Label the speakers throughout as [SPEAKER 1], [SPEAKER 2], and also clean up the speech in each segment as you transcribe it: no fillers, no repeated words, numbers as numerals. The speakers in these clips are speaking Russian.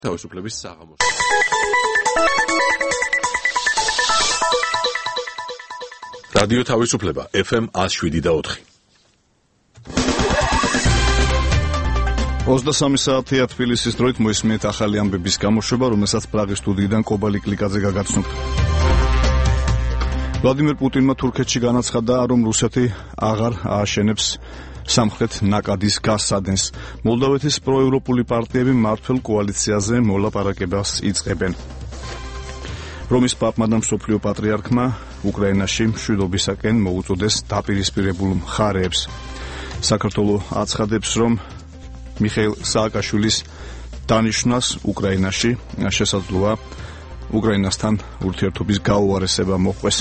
[SPEAKER 1] თავისუფლების საღამოს. რადიო თავისუფლება FM 107.4.
[SPEAKER 2] 23 საათია თბილისის დროით მოისმინეთ ახალი ამბების გამოშვება, რომელსაც პრაღის სტუდიიდან კობალი კლიკაძე გაგაცნობთ. ვლადიმერ პუტინმა თურქეთში განაცხადა, რომ რუსეთი აღარ ააშენებს სამხრეთ ნაკადის გასცადენს. მოლდოვეთის პროევროპული პარტიები მმართველ კოალიციაზე მოლაპარაკებას იწყებენ. რომის პაპმა და მსოფლიო პატრიარქმა უკრაინაში მშვიდობისაკენ მოუწოდეს დაპირისპირებულ მხარეებს. საქართველოს აცხადებს, რომ მიხეილ სააკაშვილის დანიშვნას უკრაინაში შესაძლოა უკრაინასთან ურთიერთობის გაუარესება მოჰყვეს.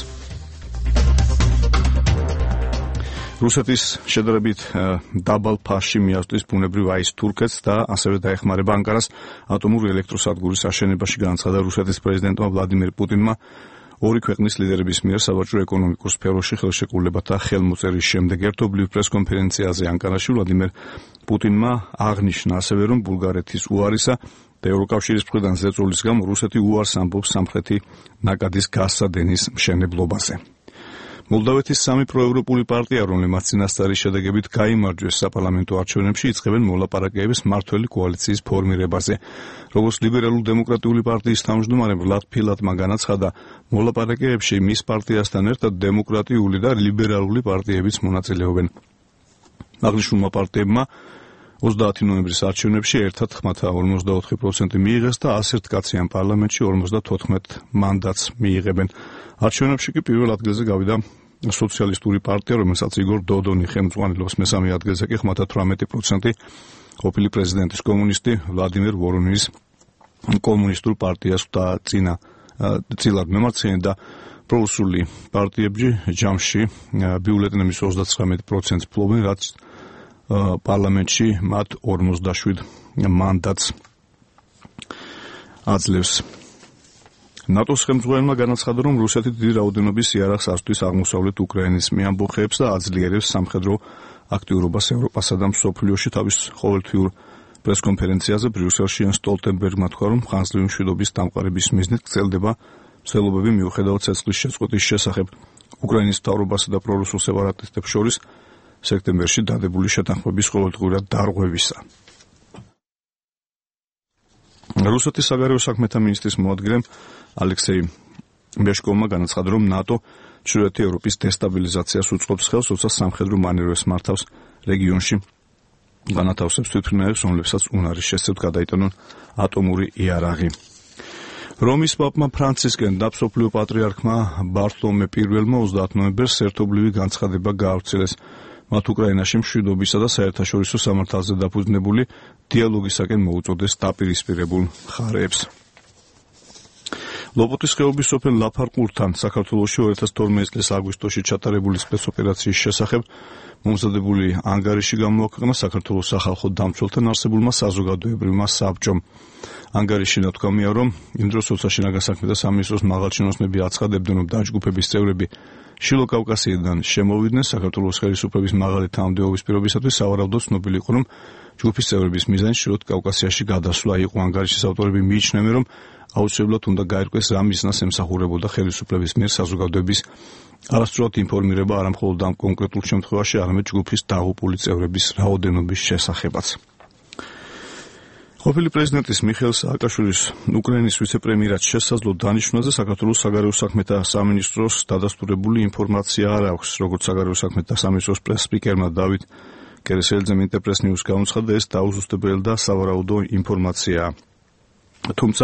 [SPEAKER 2] რუსეთის შედარებით დაბალ ფასში მიაწვდის ბუნებრივ აირს თურქეთს და ასევე დაეხმარება ანკარას ატომური ელექტროსადგურის აშენებაში, განაცხადა რუსეთის პრეზიდენტმა ვლადიმერ პუტინმა ორი ქვეყნის ლიდერების მიერ საბაჟო ეკონომიკურ სფეროში ხელშეკრულებათა ხელმოწერის შემდეგ. ერთობლივ პრესკონფერენციაზე ანკარაში ვლადიმერ პუტინმა აღნიშნა ასევე, რომ ბულგარეთის უარისა და ევროკავშირის მხრიდან ზეწოლის გამო რუსეთი უარს ამბობს სამხრეთი ნაკადის გასცადენის მშენებლობაზე. მოლდოვეთის სამი პროევროპული პარტია, რომლებმაც წინასწარი შედეგებით გაიმარჯვეს საპარლამენტო არჩევნებში, იწყებენ მოლაპარაკებებს მმართველი კოალიციის ფორმირებაზე. როგორც ლიბერალურ-დემოკრატიული პარტიის თავმჯდომარე ვლად ფილატმა განაცხადა, მოლაპარაკებებში მის პარტიასთან ერთად დემოკრატიული და ლიბერალური პარტიებიც მონაწილეობენ. აღნიშნულმა პარტიებმა 30 ნოემბრის არჩევნებში ერთად ხმათა 54% მიიღეს და 101 კაციან პარლამენტში 54 მანდატს მიიღებენ. არჩევნებში კი პირველ ადგილზე გავიდა სოციალისტური პარტია, რომელსაც იგორ დოდონი ხელმძღვანელობს, მესამე ადგილზე კი ხმათა 18% ყოფილი პრეზიდენტის კომუნისტი ვლადიმერ ვორონინის კომუნისტურ პარტიას და წილად მემარცხენე და პრორუსული პარტიები ჯამში ბიულეტენების 39% ფლობენ, რაც პარლამენტში მათ 47 მანდატს აძლევს. ნატოს ხელმძღვანელმა განაცხადა, რომ რუსეთი დიდი რაოდენობის იარაღს აწვდის აღმოსავლეთ უკრაინის მეამბოხეებს და აძლიერებს სამხედრო აქტიურობას ევროპასა და მსოფლიოში. თავის ყოველთვიურ პრესკონფერენციაზე ბრიუსელში იან სტოლტენბერგმა თქვა, რომ ხანგრძლივი მშვიდობის დამყარების მიზნით გრძელდება მცდელობები მიუხედავად ცეცხლის შეწყვეტის შესახებ უკრაინის მთავრობასა და პრორუსულ სეპარატისტებს შორის სექტემბერში დადებული შეთანხმების ყოველდღიურად დარღვევისა. რუსეთის საგარეო საქმეთა მინისტრის მოადგილემ ალექსეი ბეშკოვმა განაცხადა, რომ ნატო ჩრდილოეთი ევროპის დესტაბილიზაციას უწყობს ხელს, როცა სამხედრო მანევრებს მართავს რეგიონში, განათავსებს თვითმფრინავებს, რომლებსაც უნარის შესწევთ გადაიტანონ ატომური იარაღი. რომის პაპმა ფრანცისკენ და მსოფლიო პატრიარქმა ბართლომე პირველმა 30 ნოემბერს ერთობლივი განცხადება გაავრცელეს. მათ უკრაინაში მშვიდობისა და საერთაშორისო სამართალზე დაფუძნებული დიალოგისაკენ მოუწოდეს დაპირისპირებულ მხარეებს. ლოპოტის ხეობის სოფელ ლაფარყურთან საქართველოში 2012 წლის აგვისტოში ჩატარებული სპეცოპერაციის შესახებ მომზადებული ანგარიში გამოაქვეყნა საქართველოს სახალხო დამცველთან არსებულმა საზოგადოებრივმა საბჭომ. ანგარიში ნათქვამია, რომ იმ დროს როცა შინაგან საქმეთა სამინისტროს მაღალჩინოსნები აცხადებდნენ, რომ დაჯგუფების წევრები შილო კავკასიიდან შემოვიდნენ, საქართველოს ხელისუფლების მაღალი თანამდებობის პირობისათვის სავარაუდოდ ცნობილი იყო, რომ ჯგუფის წევრების მიზანი შილო კავკასიაში გადასვლა იყო. ანგარიშის ავტორები მიიჩნევენ, რომ აუცილებლად უნდა გაირკვეს რა მიზნას ემსახურებოდა ხელისუფლების მიერ საზოგადოების არასწორად ინფორმირება არა მხოლოდ ამ კონკრეტულ შემთხვევაში, არამედ ჯგუფის დაღუპული წევრების რაოდენობის შესახებაც. ყოფილი პრეზიდენტის მიხეილ სააკაშვილის უკრაინის ვიცე-პრემიერად შესაძლო დანიშვნაზე საქართველოს საგარეო საქმეთა სამინისტროს დადასტურებული ინფორმაცია არ აქვს. როგორც საგარეო საქმეთა სამინისტროს პრეს-სპიკერმა დავით კერესელიძემ ინტერპრეს ნიუს განაცხადა, ეს დაუზუსტებელი და სავარაუდო ინფორმაციაა. თუმცა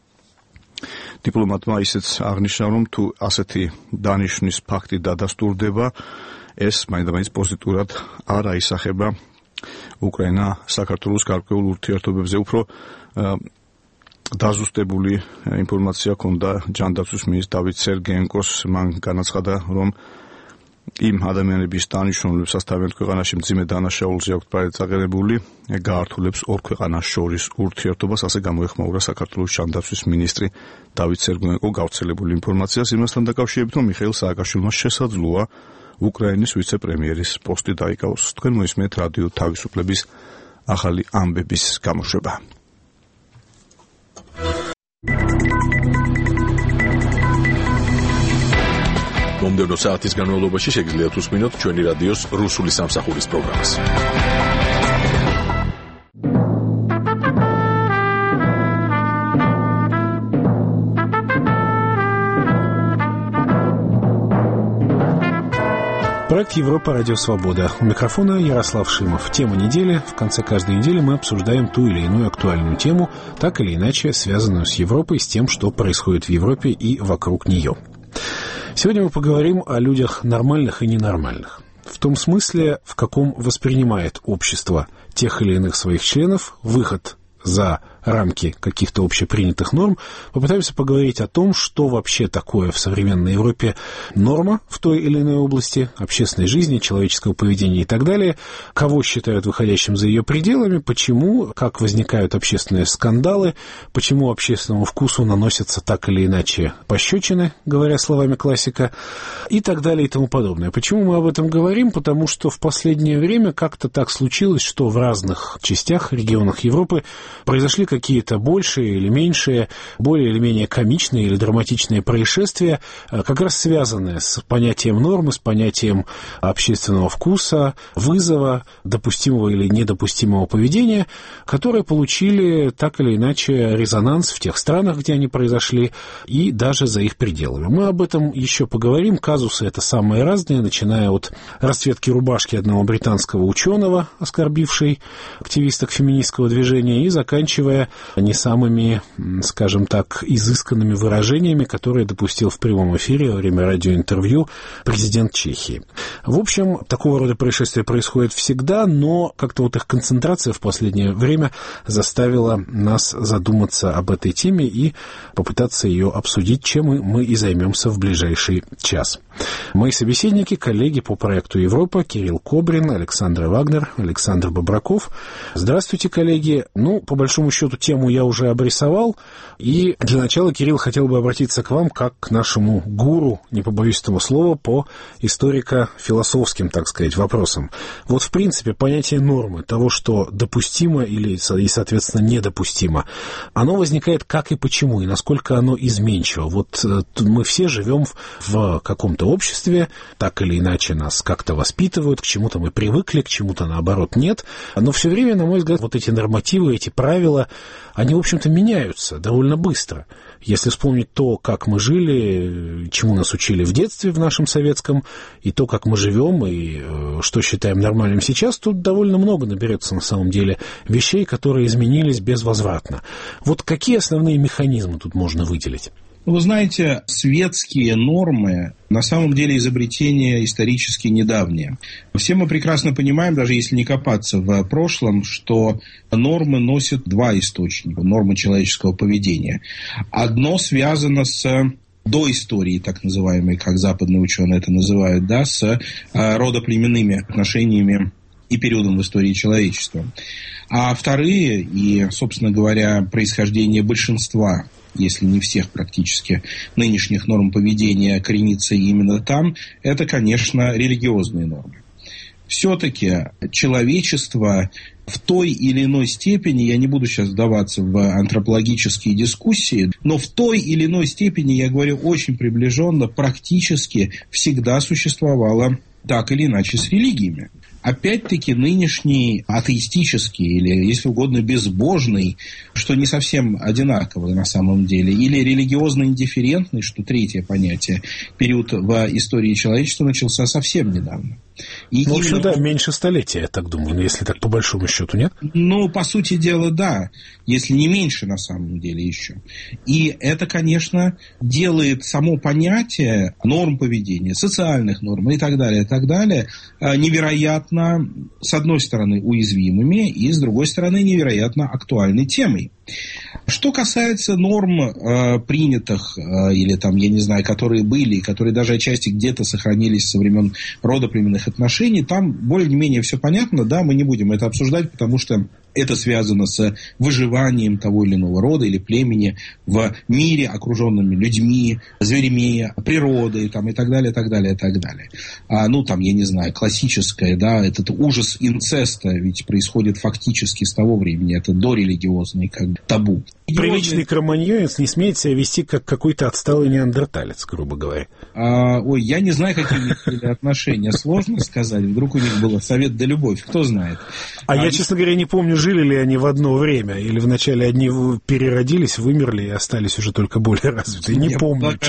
[SPEAKER 2] დიპლომატმა ისიც აღნიშნა, რომ თუ ასეთი დანიშვნის ფაქტი დადასტურდება, ეს მაინდამაინც პოზიტიურად არ აისახება უკრაინა საქართველოს გარკვეულ ურთიერთობებზე. უფრო დაზუსტებული ინფორმაცია ჰქონდა ჯანდაცვის მინისტრ დავით სერგეენკოს. მან განაცხადა, რომ იმ ადამიანების დანიშვნა, რომლებსაც თავიანთ ქვეყანაში მძიმე დანაშაულზე აქვთ პრაეცაღერებული, გაართულებს ორ ქვეყანას შორის ურთიერთობას, ასე გამოეხმაურა საქართველოს ჯანდაცვის მინისტრი დავით სერგეენკო გავრცელებული ინფორმაციას. იმასთან დაკავშირებით, რომ მიხეილ სააკაშვილმა შესაძლოა უკრაინის ვიცე-პრემიერის პოსტი დაიკავოს. თქვენ მოისმენთ რადიო თავისუფლების ახალი ამბების გამოშვება.
[SPEAKER 1] მომდევნო საათის განმავლობაში შეგიძლიათ უსმინოთ ჩვენი რადიოს რუსული სამსახურის პროგრამას.
[SPEAKER 3] Проект «Европа. Радио Свобода». У микрофона Ярослав Шимов. Тема недели. В конце каждой недели мы обсуждаем ту или иную актуальную тему, так или иначе связанную с Европой, с тем, что происходит в Европе и вокруг нее. Сегодня мы поговорим о людях нормальных и ненормальных. В том смысле, в каком воспринимает общество тех или иных своих членов выход за рамки каких-то общепринятых норм, попытаемся поговорить о том, что вообще такое в современной Европе норма в той или иной области общественной жизни, человеческого поведения и так далее, кого считают выходящим за ее пределами, почему, как возникают общественные скандалы, почему общественному вкусу наносятся так или иначе пощечины, говоря словами классика, и так далее и тому подобное. Почему мы об этом говорим? Потому что в последнее время как-то так случилось, что в разных частях, регионах Европы произошли какие-то большие или меньшие, более или менее комичные или драматичные происшествия, как раз связанные с понятием нормы, с понятием общественного вкуса, вызова, допустимого или недопустимого поведения, которые получили так или иначе резонанс в тех странах, где они произошли, и даже за их пределами. Мы об этом еще поговорим. Казусы это самые разные, начиная от расцветки рубашки одного британского ученого, оскорбившей активисток феминистского движения, и заканчивая не самыми, скажем так, изысканными выражениями, которые допустил в прямом эфире во время радиоинтервью президент Чехии. В общем, такого рода происшествия происходят всегда, но как-то вот их концентрация в последнее время заставила нас задуматься об этой теме и попытаться ее обсудить, чем мы и займемся в ближайший час. Мои собеседники, коллеги по проекту «Европа» Кирилл Кобрин, Александр Вагнер, Александр Бобраков. Здравствуйте, коллеги. По большому счету, тему я уже обрисовал, и для начала, Кирилл, хотел бы обратиться к вам как к нашему гуру, не побоюсь этого слова, по историко-философским, так сказать, вопросам. Вот, в принципе, понятие нормы, того, что допустимо или, соответственно, недопустимо, оно возникает как и почему, и насколько оно изменчиво. Вот мы все живем в каком-то обществе, так или иначе нас как-то воспитывают, к чему-то мы привыкли, к чему-то, наоборот, нет, но все время, на мой взгляд, вот эти нормативы, эти правила, они, в общем-то, меняются довольно быстро. Если вспомнить то, как мы жили, чему нас учили в детстве в нашем советском, и то, как мы живем, и что считаем нормальным сейчас, тут довольно много наберется, на самом деле, вещей, которые изменились безвозвратно. Вот какие основные механизмы тут можно выделить?
[SPEAKER 4] Вы знаете, светские нормы на самом деле изобретение исторически недавнее. Все мы прекрасно понимаем, даже если не копаться в прошлом, что нормы носят два источника, нормы человеческого поведения. Одно связано с доисторией, так называемой, как западные ученые это называют, да, с родоплеменными отношениями и периодом в истории человечества. А вторые, и, собственно говоря, происхождение большинства, если не всех практически, нынешних норм поведения коренится именно там, это, конечно, религиозные нормы. Все-таки человечество в той или иной степени, я не буду сейчас вдаваться в антропологические дискуссии, но в той или иной степени, я говорю очень приближенно, практически всегда существовало так или иначе с религиями. Опять-таки, нынешний атеистический или, если угодно, безбожный, что не совсем одинаково на самом деле, или религиозно-индифферентный, что третье понятие, период в истории человечества начался совсем недавно. И
[SPEAKER 3] в общем, да, меньше столетия, я так думаю, если так по большому счету, нет?
[SPEAKER 4] По сути дела, да, если не меньше на самом деле еще. И это, конечно, делает само понятие норм поведения, социальных норм и так далее, невероятно, с одной стороны, уязвимыми, и с другой стороны, невероятно актуальной темой. Что касается норм, принятых, или там, я не знаю, которые были, которые даже отчасти где-то сохранились со времен родоплеменных отношений, там более-менее все понятно, да, мы не будем это обсуждать, потому что Это связано с выживанием того или иного рода или племени в мире, окруженными людьми, зверями, природой там, и так далее, и так далее, и так далее. Я не знаю, классическое, да, этот ужас инцеста ведь происходит фактически с того времени, это дорелигиозный как бы табу.
[SPEAKER 3] Приличный кроманьонец не смеет себя вести как какой-то отсталый неандерталец, грубо говоря.
[SPEAKER 4] Я не знаю, какие у них были отношения. Сложно сказать. Вдруг у них был совет да любовь. Кто знает.
[SPEAKER 3] Я, честно говоря, не помню, жили ли они в одно время. Или вначале одни переродились, вымерли и остались уже только более развитые. Не помню.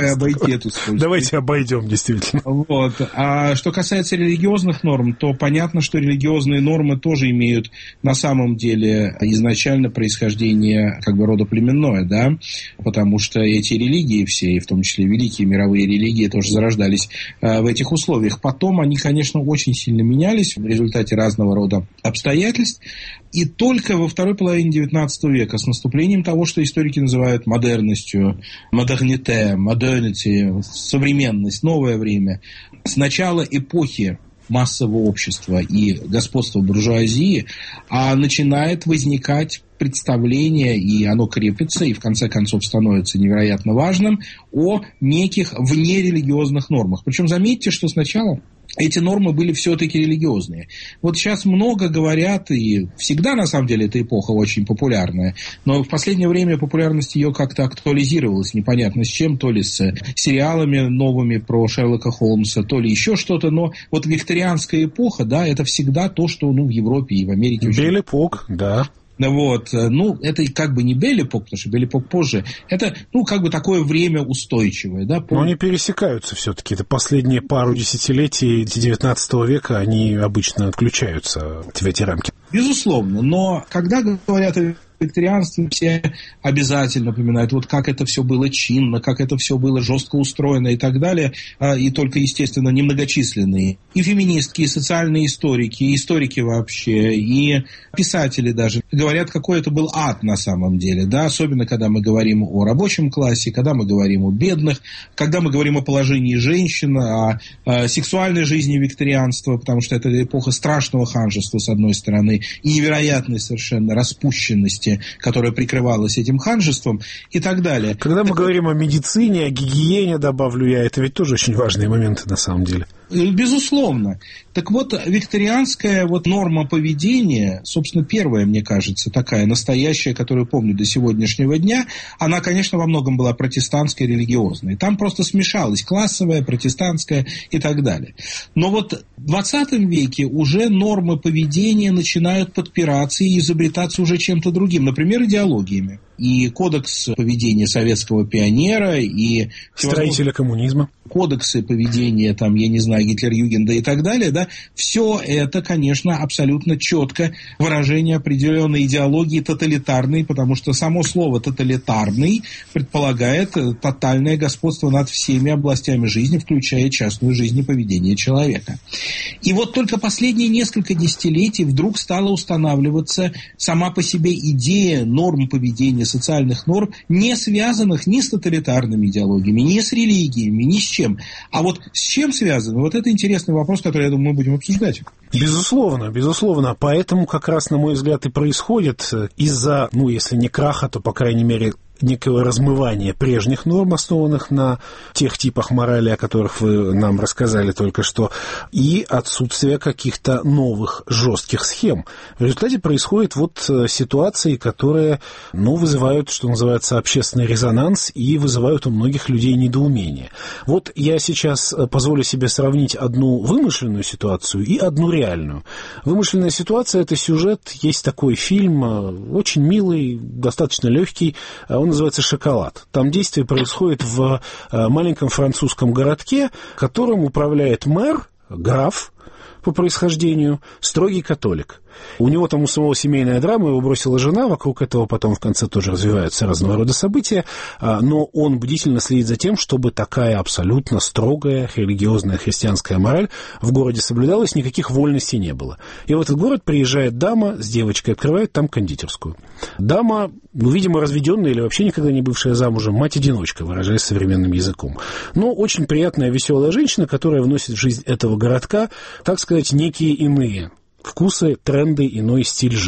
[SPEAKER 3] Давайте обойдем, действительно.
[SPEAKER 4] Вот. А что касается религиозных норм, то понятно, что религиозные нормы тоже имеют на самом деле изначально происхождение как бы рода племенное, да, потому что эти религии все, и в том числе великие мировые религии, тоже зарождались в этих условиях. Потом они, конечно, очень сильно менялись в результате разного рода обстоятельств, и только во второй половине XIX века с наступлением того, что историки называют модерностью, модерните, modernity, современность, новое время, с начала эпохи массового общества и господства буржуазии, начинает возникать представление, и оно крепится, и в конце концов становится невероятно важным, о неких внерелигиозных нормах. Причем заметьте, что сначала эти нормы были все-таки религиозные. Вот сейчас много говорят, и всегда, на самом деле, эта эпоха очень популярная, но в последнее время популярность ее как-то актуализировалась, непонятно с чем, то ли с сериалами новыми про Шерлока Холмса, то ли еще что-то, но вот викторианская эпоха, да, это всегда то, что в Европе и в Америке...
[SPEAKER 3] Бель-эпок, да.
[SPEAKER 4] Вот, это как бы не Бель-эпок, потому что Бель-эпок позже. Это, как бы такое время устойчивое, да.
[SPEAKER 3] Но они пересекаются все-таки. Это последние пару десятилетий XIX века, они обычно включаются в эти рамки.
[SPEAKER 4] Безусловно, но когда говорят о викторианстве, все обязательно упоминают, вот как это все было чинно, как это все было жестко устроено и так далее, и только, естественно, немногочисленные. И феминистки, и социальные историки, и историки вообще, и писатели даже говорят, какой это был ад на самом деле, да, особенно когда мы говорим о рабочем классе, когда мы говорим о бедных, когда мы говорим о положении женщин, о сексуальной жизни викторианства, потому что это эпоха страшного ханжества, с одной стороны, и невероятной совершенно распущенности, которая прикрывалась этим ханжеством и так далее.
[SPEAKER 3] Когда мы говорим о медицине, о гигиене, добавлю я, это ведь тоже очень важные моменты на самом деле.
[SPEAKER 4] Безусловно. Так вот, викторианская норма поведения, собственно, первая, мне кажется, такая настоящая, которую помню до сегодняшнего дня, она, конечно, во многом была протестантской, религиозной. Там просто смешалась классовая, протестантская и так далее. Но вот в 20 веке уже нормы поведения начинают подпираться и изобретаться уже чем-то другим, например, идеологиями. И кодекс поведения советского пионера, и...
[SPEAKER 3] строителя коммунизма.
[SPEAKER 4] Кодексы поведения, Гитлер-Югенда и так далее, да, все это, конечно, абсолютно четко выражение определенной идеологии тоталитарной, потому что само слово «тоталитарный» предполагает тотальное господство над всеми областями жизни, включая частную жизнь и поведение человека. И вот только последние несколько десятилетий вдруг стала устанавливаться сама по себе идея норм поведения, социальных норм, не связанных ни с тоталитарными идеологиями, ни с религиями, ни с чем. А вот с чем связано? Вот это интересный вопрос, который, я думаю, мы будем обсуждать.
[SPEAKER 3] Безусловно, безусловно. Поэтому как раз, на мой взгляд, и происходит из-за, если не краха, то, по крайней мере, некого размывания прежних норм, основанных на тех типах морали, о которых вы нам рассказали только что, и отсутствие каких-то новых жестких схем. В результате происходят ситуации, которые, вызывают, что называется, общественный резонанс и вызывают у многих людей недоумение. Вот я сейчас позволю себе сравнить одну вымышленную ситуацию и одну реальную. Вымышленная ситуация – это сюжет, есть такой фильм, очень милый, достаточно легкий, он называется «Шоколад». Там действие происходит в маленьком французском городке, которым управляет мэр, граф по происхождению, строгий католик. У него там у самого семейная драма, его бросила жена, вокруг этого потом в конце тоже развиваются разного рода события, но он бдительно следит за тем, чтобы такая абсолютно строгая религиозная христианская мораль в городе соблюдалась, никаких вольностей не было. И в этот город приезжает дама с девочкой, открывает там кондитерскую. Дама, видимо, разведенная или вообще никогда не бывшая замужем, мать-одиночка, выражаясь современным языком. Но очень приятная, веселая женщина, которая вносит в жизнь этого городка, так сказать, некие иные вкусы, тренды, иной стиль жизни.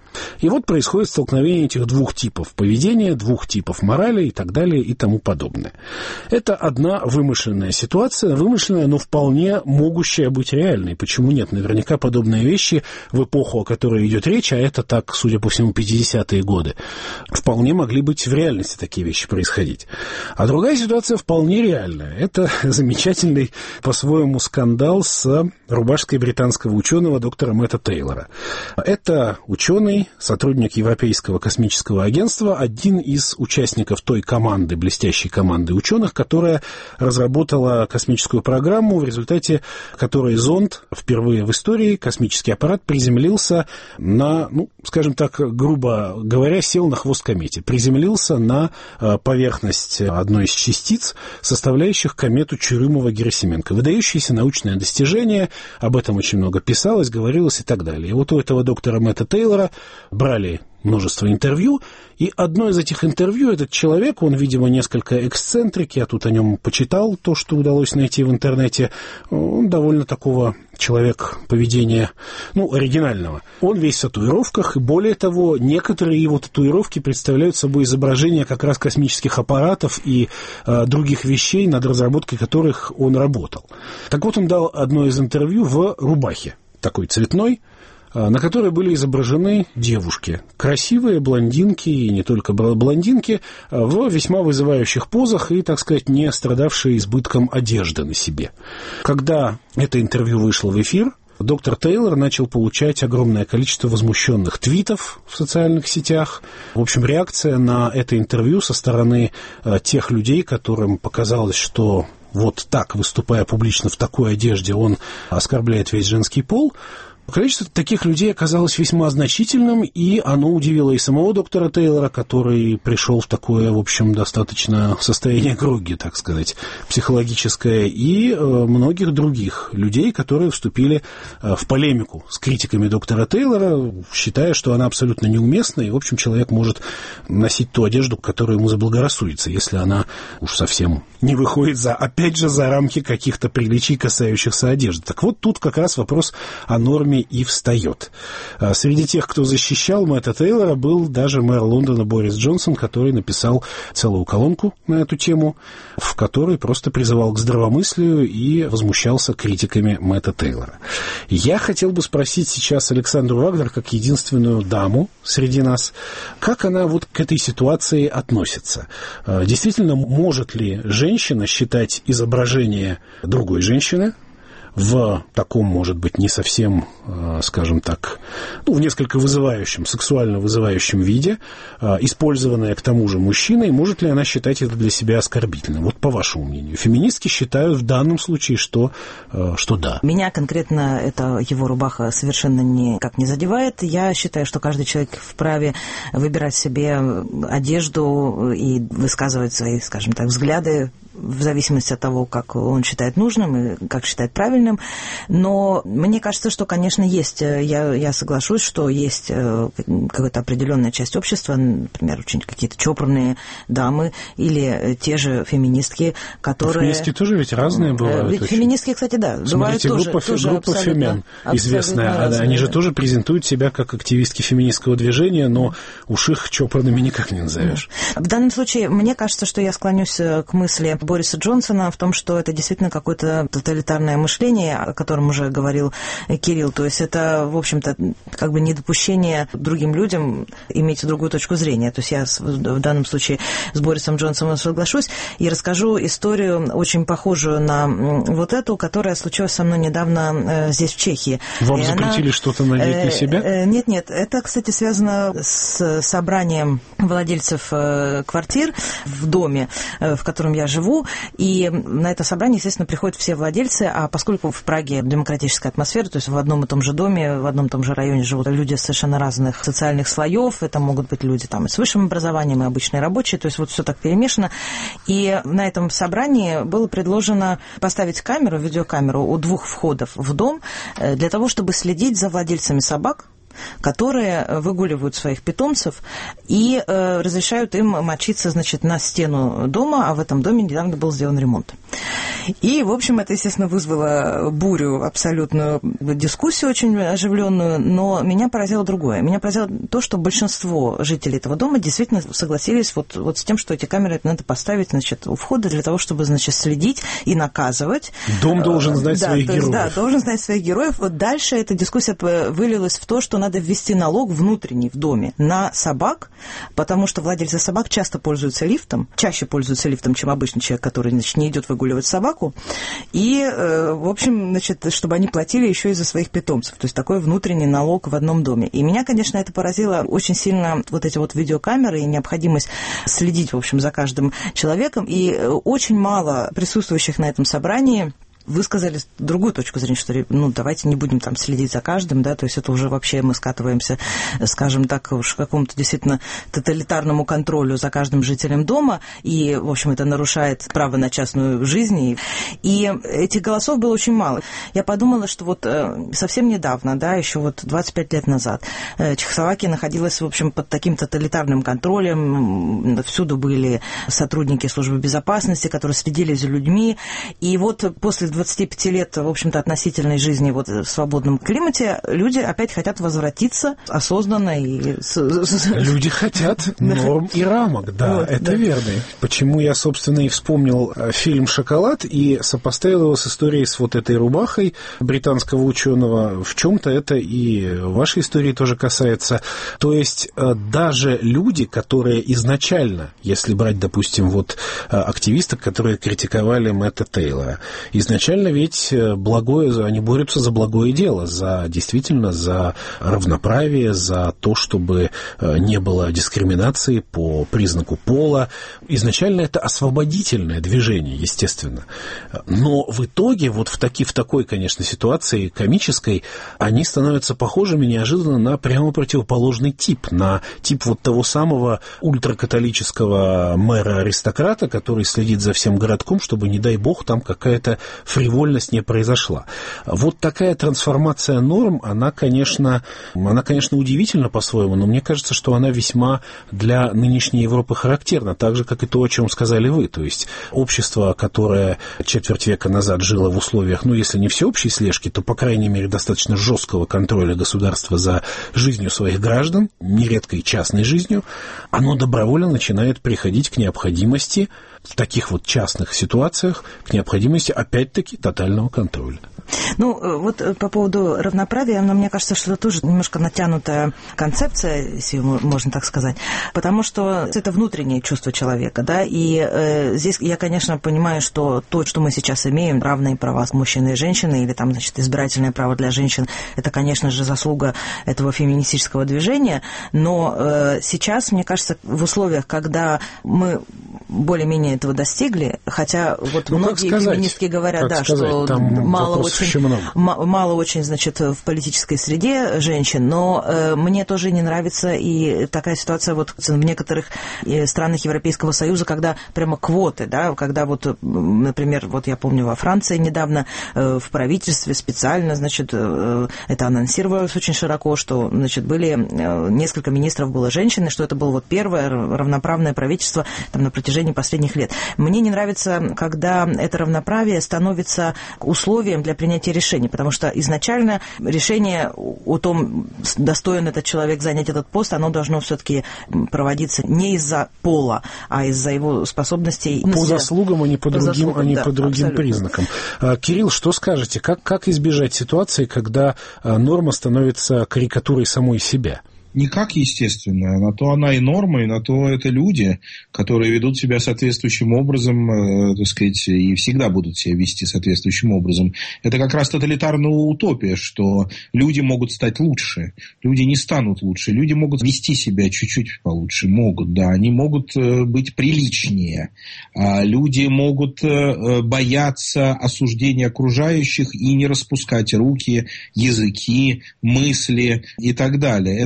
[SPEAKER 3] И вот происходит столкновение этих двух типов поведения, двух типов морали и так далее и тому подобное. Это одна вымышленная ситуация, вымышленная, но вполне могущая быть реальной. Почему нет? Наверняка подобные вещи в эпоху, о которой идет речь, а это так, судя по всему, 50-е годы, вполне могли быть в реальности такие вещи происходить. А другая ситуация вполне реальная. Это замечательный по-своему скандал с рубашкой британского ученого доктора Мэтта Тейлора. Это ученый, сотрудник Европейского космического агентства, один из участников той команды, блестящей команды ученых, которая разработала космическую программу, в результате которой зонд впервые в истории, космический аппарат, приземлился на, скажем так, грубо говоря, сел на хвост комете, приземлился на поверхность одной из частиц, составляющих комету Чурюмова-Герасименко. Выдающееся научное достижение, об этом очень много писалось, говорилось и так далее. И вот у этого доктора Мэтта Тейлора брали множество интервью, и одно из этих интервью, этот человек, он, видимо, несколько эксцентрик, я тут о нем почитал, то, что удалось найти в интернете, он довольно такого человек поведения, оригинального. Он весь в татуировках, и более того, некоторые его татуировки представляют собой изображения как раз космических аппаратов и других вещей, над разработкой которых он работал. Так вот, он дал одно из интервью в рубахе, такой цветной, на которой были изображены девушки. Красивые блондинки, и не только блондинки, в весьма вызывающих позах и, так сказать, не страдавшие избытком одежды на себе. Когда это интервью вышло в эфир, доктор Тейлор начал получать огромное количество возмущенных твитов в социальных сетях. В общем, реакция на это интервью со стороны тех людей, которым показалось, что вот так, выступая публично в такой одежде, он оскорбляет весь женский пол. Количество таких людей оказалось весьма значительным, и оно удивило и самого доктора Тейлора, который пришел в такое, в общем, достаточно состояние грогги, так сказать, психологическое, и многих других людей, которые вступили в полемику с критиками доктора Тейлора, считая, что она абсолютно неуместна, и, в общем, человек может носить ту одежду, которая ему заблагорассудится, если она уж совсем не выходит, опять же, за рамки каких-то приличий, касающихся одежды. Так вот, тут как раз вопрос о норме и встает. Среди тех, кто защищал Мэтта Тейлора, был даже мэр Лондона Борис Джонсон, который написал целую колонку на эту тему, в которой просто призывал к здравомыслию и возмущался критиками Мэтта Тейлора. Я хотел бы спросить сейчас Александру Вагнер, как единственную даму среди нас, как она вот к этой ситуации относится. Действительно, может ли женщина считать изображение другой женщины в таком, может быть, не совсем, скажем так, в несколько вызывающем, сексуально вызывающем виде, использованное к тому же мужчиной, может ли она считать это для себя оскорбительным? Вот по вашему мнению. Феминистки считают в данном случае, что да.
[SPEAKER 5] Меня конкретно эта его рубаха совершенно никак не задевает. Я считаю, что каждый человек вправе выбирать себе одежду и высказывать свои, скажем так, взгляды в зависимости от того, как он считает нужным и как считает правильным. Но мне кажется, что, конечно, есть, я соглашусь, что есть какая-то определенная часть общества, например, очень какие-то чопорные дамы или те же феминистки, которые...
[SPEAKER 3] Феминистки тоже ведь разные бывают.
[SPEAKER 5] Ведь феминистки, кстати, да, бывают тоже.
[SPEAKER 3] Группа Фемен известная, они же тоже презентуют себя как активистки феминистского движения, но уж их чопорными никак не назовешь.
[SPEAKER 5] В данном случае, мне кажется, что я склонюсь к мысли Бориса Джонсона в том, что это действительно какое-то тоталитарное мышление, о котором уже говорил Кирилл. То есть это, в общем-то, как бы недопущение другим людям иметь другую точку зрения. То есть я в данном случае с Борисом Джонсоном соглашусь и расскажу историю, очень похожую на вот эту, которая случилась со мной недавно здесь, в Чехии.
[SPEAKER 3] Вам запретили что-то надеть на себя?
[SPEAKER 5] Нет. Это, кстати, связано с собранием владельцев квартир в доме, в котором я живу. И на это собрание, естественно, приходят все владельцы, а поскольку в Праге демократическая атмосфера, то есть в одном и том же доме, в одном и том же районе живут люди совершенно разных социальных слоев, это могут быть люди там и с высшим образованием, и обычные рабочие, то есть вот все так перемешано. И на этом собрании было предложено поставить камеру, видеокамеру у двух входов в дом для того, чтобы следить за владельцами собак, которые выгуливают своих питомцев и разрешают им мочиться, значит, на стену дома, а в этом доме недавно был сделан ремонт. И, в общем, это, естественно, вызвало бурю, абсолютную дискуссию очень оживленную, но меня поразило другое. Меня поразило то, что большинство жителей этого дома действительно согласились вот с тем, что эти камеры надо поставить, значит, у входа для того, чтобы, значит, следить и наказывать.
[SPEAKER 3] Дом должен знать своих героев.
[SPEAKER 5] Да, должен знать своих героев. Вот дальше эта дискуссия вылилась в то, что надо ввести налог внутренний в доме на собак, потому что владельцы собак часто пользуются лифтом, чаще пользуются лифтом, чем обычный человек, который, значит, не идет выгуливать собаку. И, в общем, значит, чтобы они платили еще и за своих питомцев. То есть такой внутренний налог в одном доме. И меня, конечно, это поразило очень сильно, вот эти вот видеокамеры и необходимость следить, в общем, за каждым человеком. И очень мало присутствующих на этом собрании высказали другую точку зрения, что, ну, давайте не будем там следить за каждым, да, то есть это уже вообще мы скатываемся, скажем так, уж к какому-то действительно тоталитарному контролю за каждым жителем дома, и, в общем, это нарушает право на частную жизнь, и этих голосов было очень мало. Я подумала, что вот совсем недавно, да, еще вот 25 лет назад, Чехословакия находилась, в общем, под таким тоталитарным контролем, всюду были сотрудники службы безопасности, которые следили за людьми, и вот после 25 лет, в общем-то, относительной жизни вот в свободном климате, люди опять хотят возвратиться осознанно.
[SPEAKER 3] Люди хотят норм и рамок, да, вот, это да. Верно. Почему я, собственно, и вспомнил фильм «Шоколад» и сопоставил его с историей с вот этой рубахой британского ученого. В чем-то это и вашей истории тоже касается. То есть даже люди, которые изначально, если брать, допустим, вот активистов, которые критиковали Мэтта Тейлора, изначально ведь благое, они борются за благое дело, действительно за равноправие, за то, чтобы не было дискриминации по признаку пола. Изначально это освободительное движение, естественно. Но в итоге, вот в такой, конечно, ситуации комической, они становятся похожими неожиданно на прямо противоположный тип, на тип вот того самого ультракатолического мэра-аристократа, который следит за всем городком, чтобы, не дай бог, там какая-то фривольность не произошла. Вот такая трансформация норм, она, конечно, удивительна по-своему, но мне кажется, что она весьма для нынешней Европы характерна, так же, как и то, о чем сказали вы. То есть общество, которое четверть века назад жило в условиях, ну, если не всеобщей слежки, то, по крайней мере, достаточно жесткого контроля государства за жизнью своих граждан, нередко и частной жизнью, оно добровольно начинает приходить к необходимости в таких вот частных ситуациях, к необходимости, опять-таки, тотального контроля.
[SPEAKER 5] Ну, вот по поводу равноправия, но мне кажется, что это тоже немножко натянутая концепция, если можно так сказать, потому что это внутреннее чувство человека, да, и здесь я, конечно, понимаю, что то, что мы сейчас имеем, равные права мужчины и женщины, или там, значит, избирательное право для женщин, это, конечно же, заслуга этого феминистического движения, но сейчас, мне кажется, в условиях, когда мы более-менее этого достигли, хотя вот многие феминистки говорят, да, что мало очень, значит, в политической среде женщин, но мне тоже не нравится и такая ситуация вот в некоторых странах Европейского Союза, когда прямо квоты, да, когда вот, например, вот я помню во Франции недавно в правительстве специально, значит, это анонсировалось очень широко, что, значит, были несколько министров было женщины, что это было вот первое равноправное правительство там на протяжении последних лет. Мне не нравится, когда это равноправие становится условием для принятия решений, потому что изначально решение о том, достоин этот человек занять этот пост, оно должно все-таки проводиться не из-за пола, а из-за его способностей.
[SPEAKER 3] По заслугам, а не по другим признакам. Кирилл, что скажете? Как избежать ситуации, когда норма становится карикатурой самой себя?
[SPEAKER 4] Никак, естественно. На то она и норма, и на то это люди, которые ведут себя соответствующим образом, так сказать, и всегда будут себя вести соответствующим образом. Это как раз тоталитарная утопия, что люди могут стать лучше, люди не станут лучше, люди могут вести себя чуть-чуть получше, могут, да, они могут быть приличнее, люди могут бояться осуждения окружающих и не распускать руки, языки, мысли и так далее. Это правда.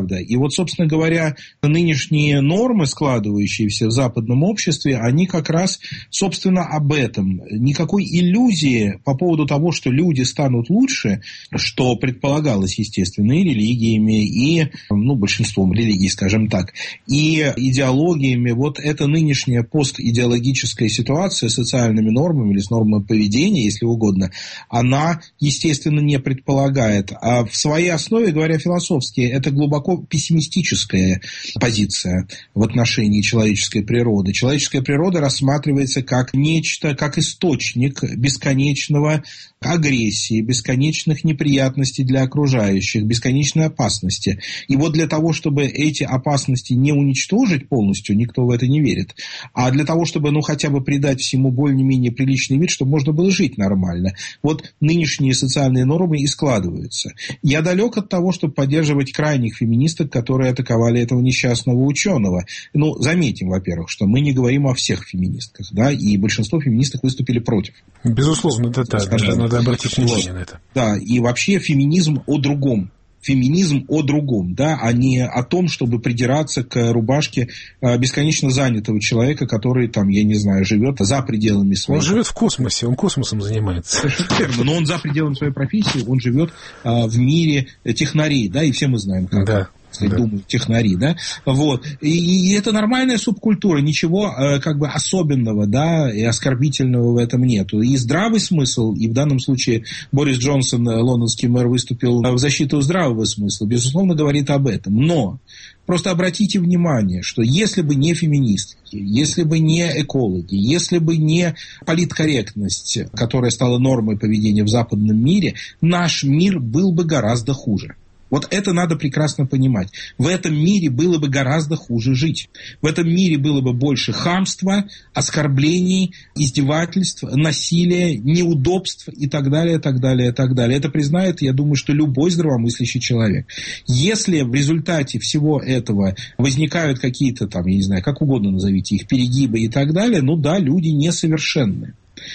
[SPEAKER 4] правда. И вот, собственно говоря, нынешние нормы, складывающиеся в западном обществе, они как раз, собственно, об этом. Никакой иллюзии по поводу того, что люди станут лучше, что предполагалось, естественно, и религиями, и, большинством религий, скажем так, и идеологиями. Вот эта нынешняя постидеологическая ситуация с социальными нормами или с нормами поведения, если угодно, она, естественно, не предполагает. А в своей основе, говоря философски, это глубоко пессимистическая позиция в отношении человеческой природы. Человеческая природа рассматривается как нечто, как источник бесконечного агрессии, бесконечных неприятностей для окружающих, бесконечной опасности. И вот для того, чтобы эти опасности не уничтожить полностью, никто в это не верит, а для того, чтобы, хотя бы придать всему более-менее приличный вид, чтобы можно было жить нормально. Вот нынешние социальные нормы и складываются. Я далек от того, чтобы поддерживать крайних феминисток, которые атаковали этого несчастного ученого. Заметим, во-первых, что мы не говорим о всех феминистках, да, и большинство феминисток выступили против.
[SPEAKER 3] Безусловно, надо обратить внимание на это.
[SPEAKER 4] Да, и вообще феминизм о другом. Феминизм о другом, да, а не о том, чтобы придираться к рубашке бесконечно занятого человека, который, живет за пределами своей...
[SPEAKER 3] Он живет в космосе, он космосом занимается.
[SPEAKER 4] Совершенно верно, но он за пределами своей профессии, он живет в мире технарей, да, и все мы знаем, как... Да. Думают технари, да, вот, и это нормальная субкультура, ничего особенного, да, и оскорбительного в этом нету, и здравый смысл, и в данном случае Борис Джонсон, лондонский мэр, выступил в защиту здравого смысла, безусловно, говорит об этом, но просто обратите внимание, что если бы не феминистки, если бы не экологи, если бы не политкорректность, которая стала нормой поведения в западном мире, наш мир был бы гораздо хуже. Вот это надо прекрасно понимать. В этом мире было бы гораздо хуже жить. В этом мире было бы больше хамства, оскорблений, издевательств, насилия, неудобств и так далее, так далее, так далее. Это признает, я думаю, что любой здравомыслящий человек. Если в результате всего этого возникают какие-то как угодно назовите их, перегибы и так далее, люди несовершенны.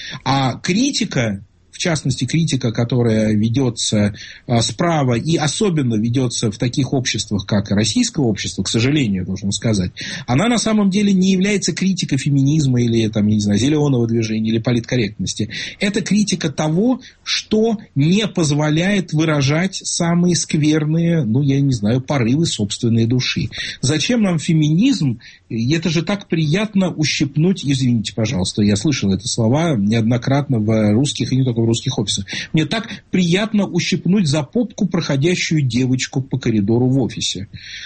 [SPEAKER 4] А критика... В частности, критика, которая ведется справа и особенно ведется в таких обществах, как российское общество, к сожалению, должен сказать, она на самом деле не является критикой феминизма или, зеленого движения или политкорректности. Это критика того, что не позволяет выражать самые скверные, порывы собственной души. Зачем нам феминизм? Это же так приятно ущипнуть, извините, пожалуйста, я слышал эти слова неоднократно в русских и не только в русских офисах. Мне так приятно ущипнуть за попку проходящую девочку по коридору в офисе.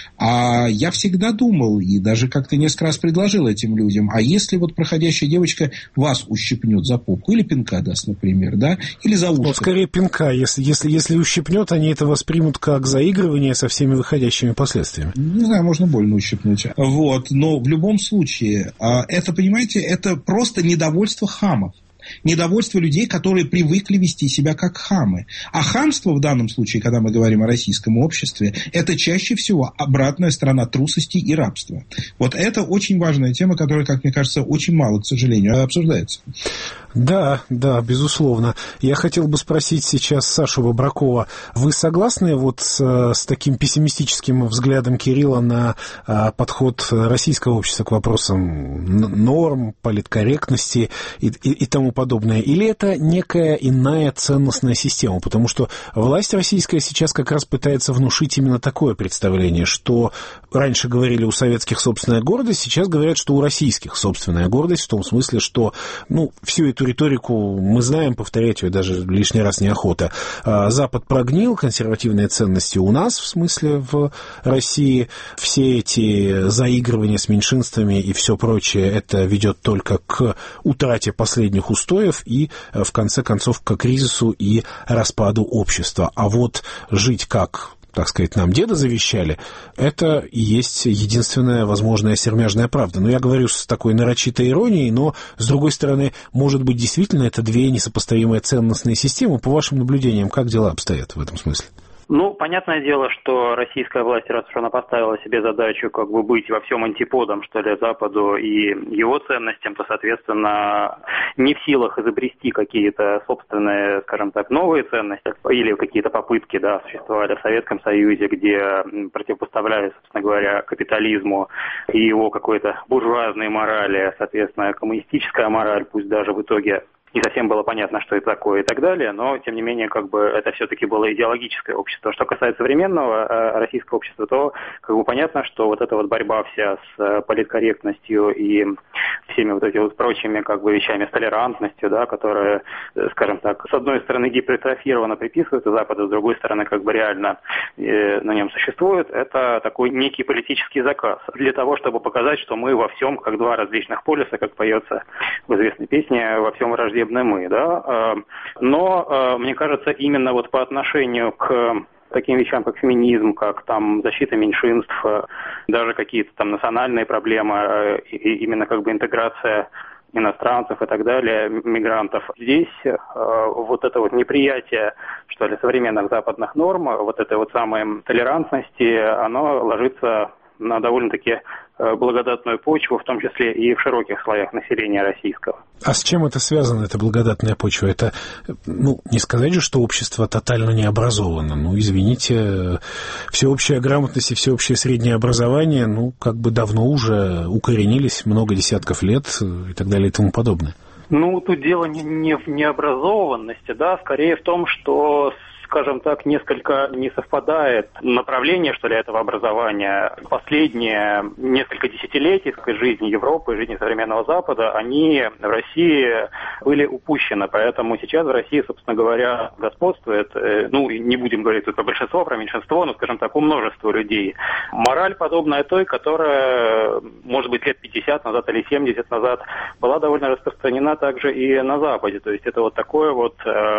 [SPEAKER 4] А я всегда думал, и даже как-то несколько раз предложил этим людям, а если проходящая девочка вас ущипнет за попку, или пинка даст, например, да, или за ушко.
[SPEAKER 3] Скорее пинка, если ущипнет, они это воспримут как заигрывание со всеми выходящими последствиями.
[SPEAKER 4] Не знаю, можно больно ущипнуть. Вот, но в любом случае, это, понимаете, это просто недовольство хамов. Недовольство людей, которые привыкли вести себя как хамы. А хамство в данном случае, когда мы говорим о российском обществе, это чаще всего обратная сторона трусости и рабства. Вот это очень важная тема, которая, как мне кажется, очень мало, к сожалению, обсуждается.
[SPEAKER 3] Да, безусловно. Я хотел бы спросить сейчас Сашу Бобракова. Вы согласны с таким пессимистическим взглядом Кирилла на подход российского общества к вопросам норм, политкорректности и тому подобное? Или это некая иная ценностная система? Потому что власть российская сейчас как раз пытается внушить именно такое представление, что раньше говорили у советских собственная гордость, сейчас говорят, что у российских собственная гордость, в том смысле, что всю эту риторику мы знаем, повторять ее даже лишний раз неохота. Запад прогнил, консервативные ценности у нас, в смысле в России. Все эти заигрывания с меньшинствами и все прочее, это ведет только к утрате последних устоев и, в конце концов, к кризису и распаду общества. А жить как... так сказать, нам деда завещали, это и есть единственная возможная сермяжная правда. Но я говорю с такой нарочитой иронией, но, с другой стороны, может быть, действительно это две несопоставимые ценностные системы. По вашим наблюдениям, как дела обстоят в этом смысле?
[SPEAKER 6] Ну, понятное дело, что российская власть, раз уж она поставила себе задачу как бы быть во всем антиподом, что ли, Западу и его ценностям, то, соответственно, не в силах изобрести какие-то собственные, скажем так, новые ценности или какие-то попытки, да, существовали в Советском Союзе, где противопоставляли, собственно говоря, капитализму и его какой-то буржуазной морали, соответственно, коммунистическая мораль, пусть даже в итоге не совсем было понятно, что это такое и так далее, но, тем не менее, как бы это все-таки было идеологическое общество. Что касается современного российского общества, то как бы понятно, что вот эта вот борьба вся с политкорректностью и всеми вот этими вот прочими как бы вещами, с толерантностью, да, которая, скажем так, с одной стороны гипертрофированно приписывается Западу, с другой стороны как бы реально на нем существует, это такой некий политический заказ для того, чтобы показать, что мы во всем, как два различных полюса, как поется в известной песне, во всем враждебны мы, да, но мне кажется, именно вот по отношению к таким вещам, как феминизм, как там защита меньшинств, даже какие-то там национальные проблемы, именно как бы интеграция иностранцев и так далее, мигрантов. Здесь вот это вот неприятие, что ли, современных западных норм, вот этой вот самой толерантности, оно ложится на довольно-таки благодатную почву, в том числе и в широких слоях населения российского.
[SPEAKER 3] А с чем это связано, эта благодатная почва? Это, не сказать же, что общество тотально не образовано. Извините, всеобщая грамотность и всеобщее среднее образование, как бы давно уже укоренились, много десятков лет и так далее и тому подобное.
[SPEAKER 6] Тут дело не в необразованности, да, скорее в том, что, скажем так, несколько не совпадает направление, что ли, этого образования. Последние несколько десятилетий жизни Европы, жизни современного Запада, они в России были упущены. Поэтому сейчас в России, собственно говоря, господствует, не будем говорить тут про большинство, про меньшинство, но, скажем так, у множества людей мораль, подобная той, которая, может быть, лет 50 назад или 70 назад была довольно распространена также и на Западе. То есть это вот такое вот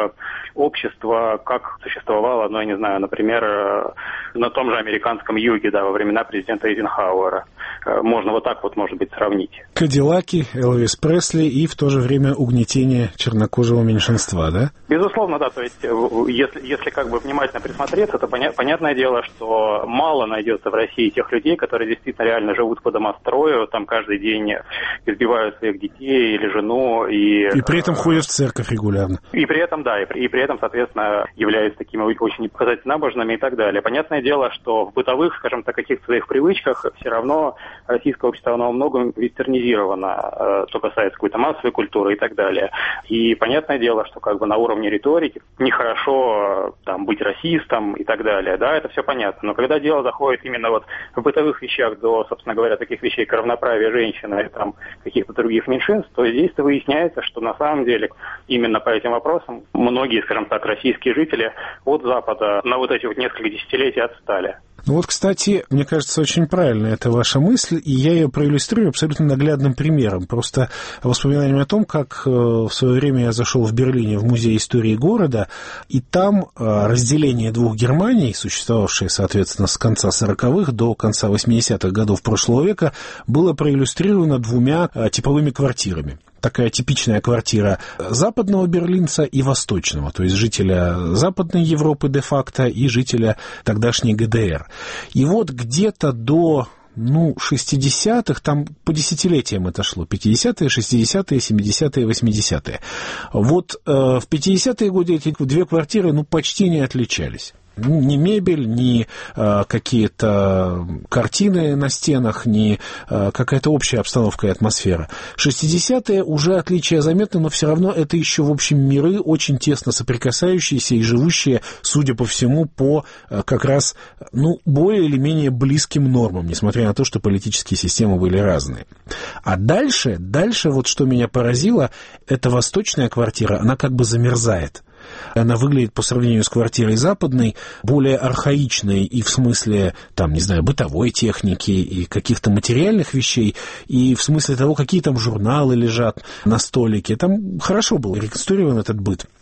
[SPEAKER 6] общество, как существовало, я не знаю, например, на том же американском юге, да, во времена президента Эйзенхауэра. Можно вот так вот, может быть, сравнить.
[SPEAKER 3] Кадиллаки, Элвис Пресли и в то же время угнетение чернокожего меньшинства, да?
[SPEAKER 6] Безусловно, да. То есть, если как бы внимательно присмотреться, то понятное дело, что мало найдется в России тех людей, которые действительно реально живут по домострою, там каждый день избивают своих детей или жену. И
[SPEAKER 3] при этом ходят в церковь регулярно.
[SPEAKER 6] И при этом, да, и при этом, соответственно, являются такими очень непоказательно набожными и так далее. Понятное дело, что в бытовых, скажем так, каких-то своих привычках все равно российское общество, оно во многом вестернизировано, что касается какой-то массовой культуры и так далее. И понятное дело, что как бы на уровне риторики нехорошо там быть расистом и так далее, да, это все понятно. Но когда дело заходит именно вот в бытовых вещах до, собственно говоря, таких вещей, как равноправие женщины и там каких-то других меньшинств, то здесь-то выясняется, что на самом деле именно по этим вопросам многие, скажем так, российские жители от Запада на вот эти вот несколько десятилетий отстали.
[SPEAKER 3] Кстати, мне кажется, очень правильно эта ваша мысль, и я ее проиллюстрирую абсолютно наглядным примером. Просто воспоминанием о том, как в свое время я зашел в Берлине в музей истории города, и там разделение двух Германий, существовавшее, соответственно, с конца 40-х до конца 80-х годов прошлого века, было проиллюстрировано двумя типовыми квартирами. Такая типичная квартира западного берлинца и восточного, то есть жителя Западной Европы де-факто и жителя тогдашней ГДР. И вот где-то до 60-х, там по десятилетиям это шло, 50-е, 60-е, 70-е, 80-е. Вот в 50-е годы эти две квартиры почти не отличались. Ни мебель, ни какие-то картины на стенах, ни какая-то общая обстановка и атмосфера. 60-е уже отличия заметны, но все равно это еще, в общем, миры очень тесно соприкасающиеся и живущие, судя по всему, по как раз, более или менее близким нормам, несмотря на то, что политические системы были разные. А дальше вот что меня поразило, эта восточная квартира, она как бы замерзает. Она выглядит по сравнению с квартирой западной более архаичной и в смысле, бытовой техники и каких-то материальных вещей, и в смысле того, какие там журналы лежат на столике. Там хорошо был реконструирован этот быт.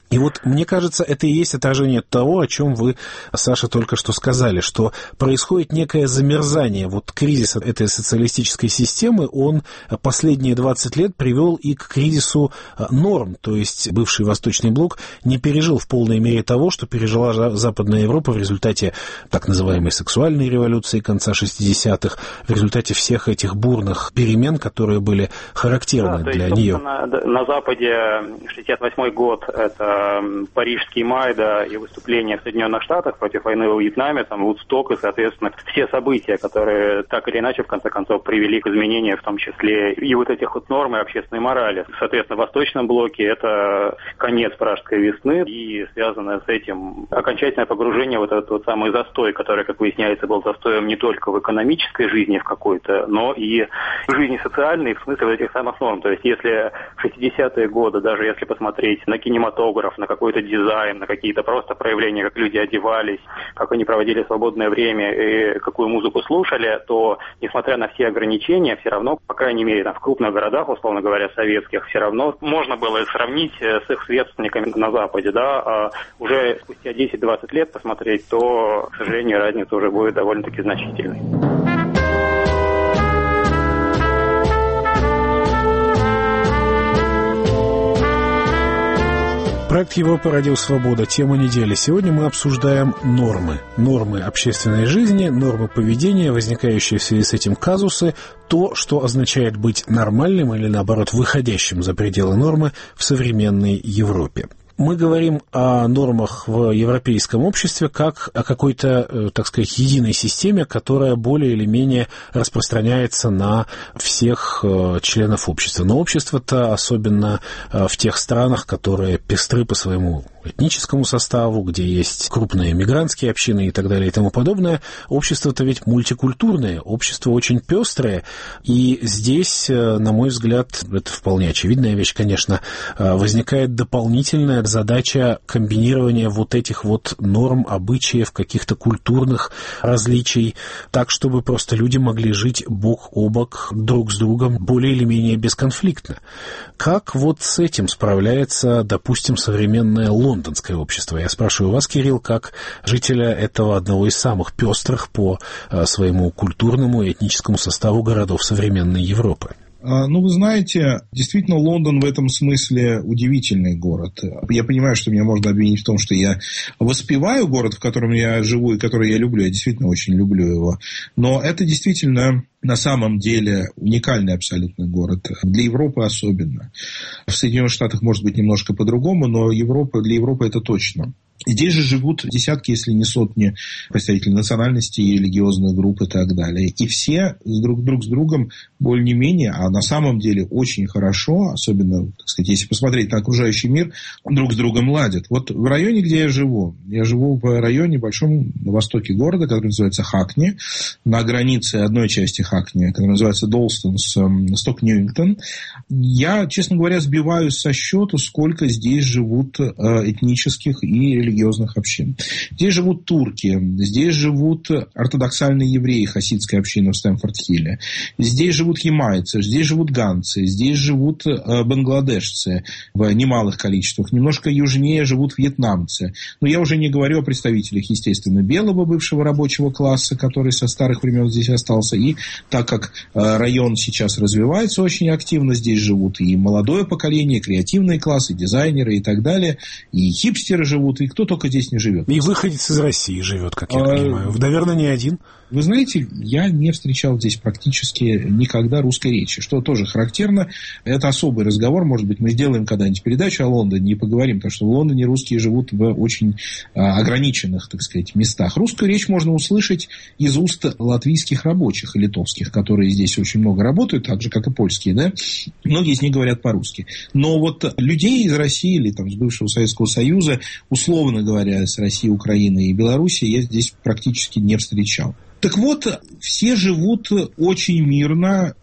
[SPEAKER 3] И вот, мне кажется, это и есть отражение того, о чем вы, Саша, только что сказали, что происходит некое замерзание. Вот кризис этой социалистической системы, он последние 20 лет привел и к кризису норм. То есть бывший Восточный блок не пережил в полной мере того, что пережила Западная Европа в результате так называемой сексуальной революции конца 60-х, в результате всех этих бурных перемен, которые были характерны для нее.
[SPEAKER 6] На Западе 68-й год — это Парижский май, да, и выступления в Соединенных Штатах против войны во Вьетнаме, там Вудсток и, соответственно, все события, которые так или иначе, в конце концов, привели к изменению, в том числе и вот этих вот норм и общественной морали. Соответственно, в Восточном блоке это конец Пражской весны и связанное с этим окончательное погружение в этот вот самый застой, который, как выясняется, был застоем не только в экономической жизни в какой-то, но и в жизни социальной, в смысле вот этих самых норм. То есть, если в 60-е годы, даже если посмотреть на кинематограф, на какой-то дизайн, на какие-то просто проявления, как люди одевались, как они проводили свободное время и какую музыку слушали, то, несмотря на все ограничения, все равно, по крайней мере, там, в крупных городах, условно говоря, советских, все равно можно было их сравнить с их сверстниками на Западе, да, а уже спустя 10-20 лет посмотреть, то, к сожалению, разница уже будет довольно-таки значительной.
[SPEAKER 3] Проект «Европа. Радио Свобода». Тема недели. Сегодня мы обсуждаем нормы. Нормы общественной жизни, нормы поведения, возникающие в связи с этим казусы, то, что означает быть нормальным или, наоборот, выходящим за пределы нормы в современной Европе. Мы говорим о нормах в европейском обществе как о какой-то, так сказать, единой системе, которая более или менее распространяется на всех членов общества. Но общество-то, особенно в тех странах, которые пестры по своему этническому составу, где есть крупные мигрантские общины и так далее и тому подобное, общество-то ведь мультикультурное, общество очень пестрое. И здесь, на мой взгляд, это вполне очевидная вещь, конечно, возникает дополнительная задача комбинирования вот этих вот норм, обычаев, каких-то культурных различий, так, чтобы просто люди могли жить бок о бок друг с другом более или менее бесконфликтно. Как вот с этим справляется, допустим, современное лондонское общество? Я спрашиваю вас, Кирилл, как жителя этого одного из самых пестрых по своему культурному и этническому составу городов современной Европы.
[SPEAKER 4] Ну, вы знаете, действительно, Лондон в этом смысле удивительный город. Я понимаю, что меня можно обвинить в том, что я воспеваю город, в котором я живу и который я люблю. Я действительно очень люблю его. Но это действительно на самом деле уникальный абсолютно город. Для Европы особенно. В Соединенных Штатах может быть немножко по-другому, но для Европы это точно. Здесь же живут десятки, если не сотни представителей национальностей, религиозных групп и так далее. И все друг с другом более-менее, а на самом деле очень хорошо, особенно, так сказать, если посмотреть на окружающий мир, друг с другом ладят. Вот в районе, где я живу в районе большом на востоке города, который называется Хакни, на границе одной части Хакни, которая называется Долстон, Сток-Ньюингтон. Я, честно говоря, сбиваюсь со счету, сколько здесь живут этнических и религиозных общин. Здесь живут турки, здесь живут ортодоксальные евреи, хасидская община в Стэмфорд-Хилле, здесь живут ямайцы, здесь живут ганцы, здесь живут бангладешцы в немалых количествах, немножко южнее живут вьетнамцы. Но я уже не говорю о представителях, естественно, белого бывшего рабочего класса, который со старых времен здесь остался. И так как район сейчас развивается очень активно, здесь живут и молодое поколение, креативные классы, дизайнеры и так далее, и хипстеры живут, и кто только здесь не живет.
[SPEAKER 3] И выходец из России живет, как я понимаю. Наверное, не один.
[SPEAKER 4] Вы знаете, я не встречал здесь практически никогда русской речи, что тоже характерно. Это особый разговор. Может быть, мы сделаем когда-нибудь передачу о Лондоне и поговорим, потому что в Лондоне русские живут в очень ограниченных, так сказать, местах. Русскую речь можно услышать из уст латвийских рабочих и литовских, которые здесь очень много работают, так же, как и польские, да? Многие из них говорят по-русски. Но вот людей из России или там, с бывшего Советского Союза, условно говоря, с России, Украины и Белоруссии, я здесь практически не встречал. Так вот, все живут очень мирно,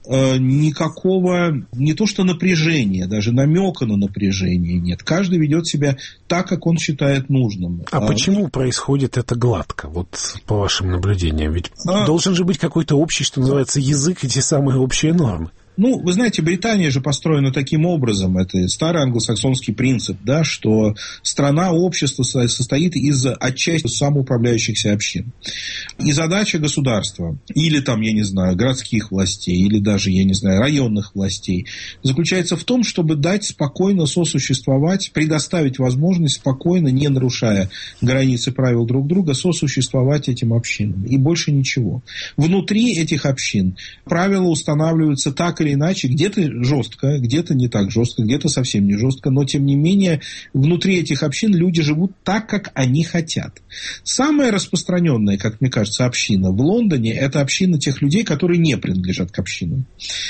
[SPEAKER 4] никакого, не то что напряжения, даже намека на напряжение нет. Каждый ведет себя так, как он считает нужным.
[SPEAKER 3] А почему происходит это гладко, вот по вашим наблюдениям? Ведь должен же быть какой-то общий, что называется, язык и те самые общие нормы.
[SPEAKER 4] Ну, вы знаете, Британия же построена таким образом, это старый англосаксонский принцип, да, что страна, общество состоит из отчасти самоуправляющихся общин. И задача государства, или там, я не знаю, городских властей, или даже, я не знаю, районных властей, заключается в том, чтобы дать спокойно сосуществовать, предоставить возможность спокойно, не нарушая границы правил друг друга, сосуществовать этим общинам. И больше ничего. Внутри этих общин правила устанавливаются так или иначе, где-то жестко, где-то не так жестко, где-то совсем не жестко, но тем не менее внутри этих общин люди живут так, как они хотят. Самая распространенная, как мне кажется, община в Лондоне — это община тех людей, которые не принадлежат к общинам.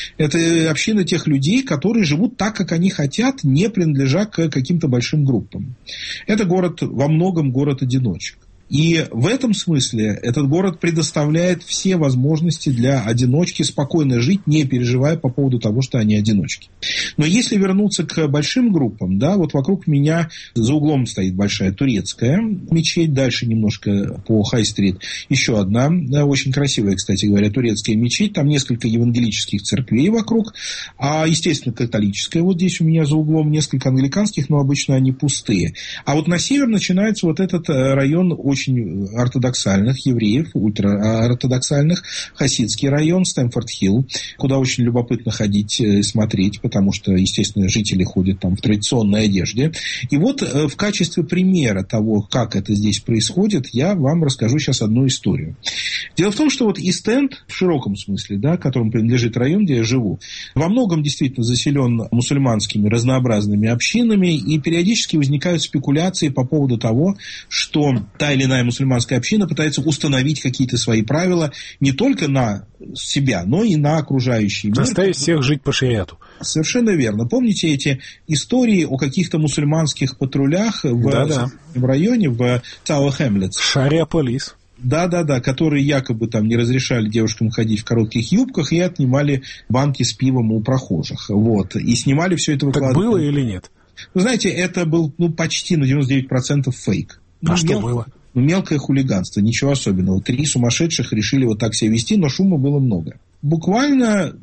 [SPEAKER 4] Это община тех людей, которые живут так, как они хотят, не принадлежа к каким-то большим группам. Это город, во многом город-одиночек. И в этом смысле этот город предоставляет все возможности для одиночки спокойно жить, не переживая по поводу того, что они одиночки. Но если вернуться к большим группам, да, вот вокруг меня за углом стоит большая турецкая мечеть, дальше немножко по Хай-стрит еще одна, да, очень красивая, кстати говоря, турецкая мечеть, там несколько евангелических церквей вокруг, а, естественно, католическая, вот здесь у меня за углом несколько англиканских, но обычно они пустые. А вот на север начинается вот этот район очень ортодоксальных евреев, ультраортодоксальных, хасидский район, Стэмфорд-Хилл, куда очень любопытно ходить и смотреть, потому что, естественно, жители ходят там в традиционной одежде. И вот в качестве примера того, как это здесь происходит, я вам расскажу сейчас одну историю. Дело в том, что вот Ист-Энд, в широком смысле, да, которому принадлежит район, где я живу, во многом действительно заселен мусульманскими разнообразными общинами, и периодически возникают спекуляции по поводу того, что та или иная мусульманская община пытается установить какие-то свои правила не только на себя, но и на окружающий мир.
[SPEAKER 3] Заставить всех жить по шариату.
[SPEAKER 4] Совершенно верно. Помните эти истории о каких-то мусульманских патрулях в районе, в Тауэр-Хэмлетс?
[SPEAKER 3] Шариа-полис.
[SPEAKER 4] Да, которые якобы там не разрешали девушкам ходить в коротких юбках и отнимали банки с пивом у прохожих. Вот. И снимали все это, выкладывали.
[SPEAKER 3] Так было или нет?
[SPEAKER 4] Вы знаете, это был почти на 99% фейк.
[SPEAKER 3] Что было?
[SPEAKER 4] Мелкое хулиганство, ничего особенного. 3 сумасшедших решили вот так себя вести, но шума было много. Буквально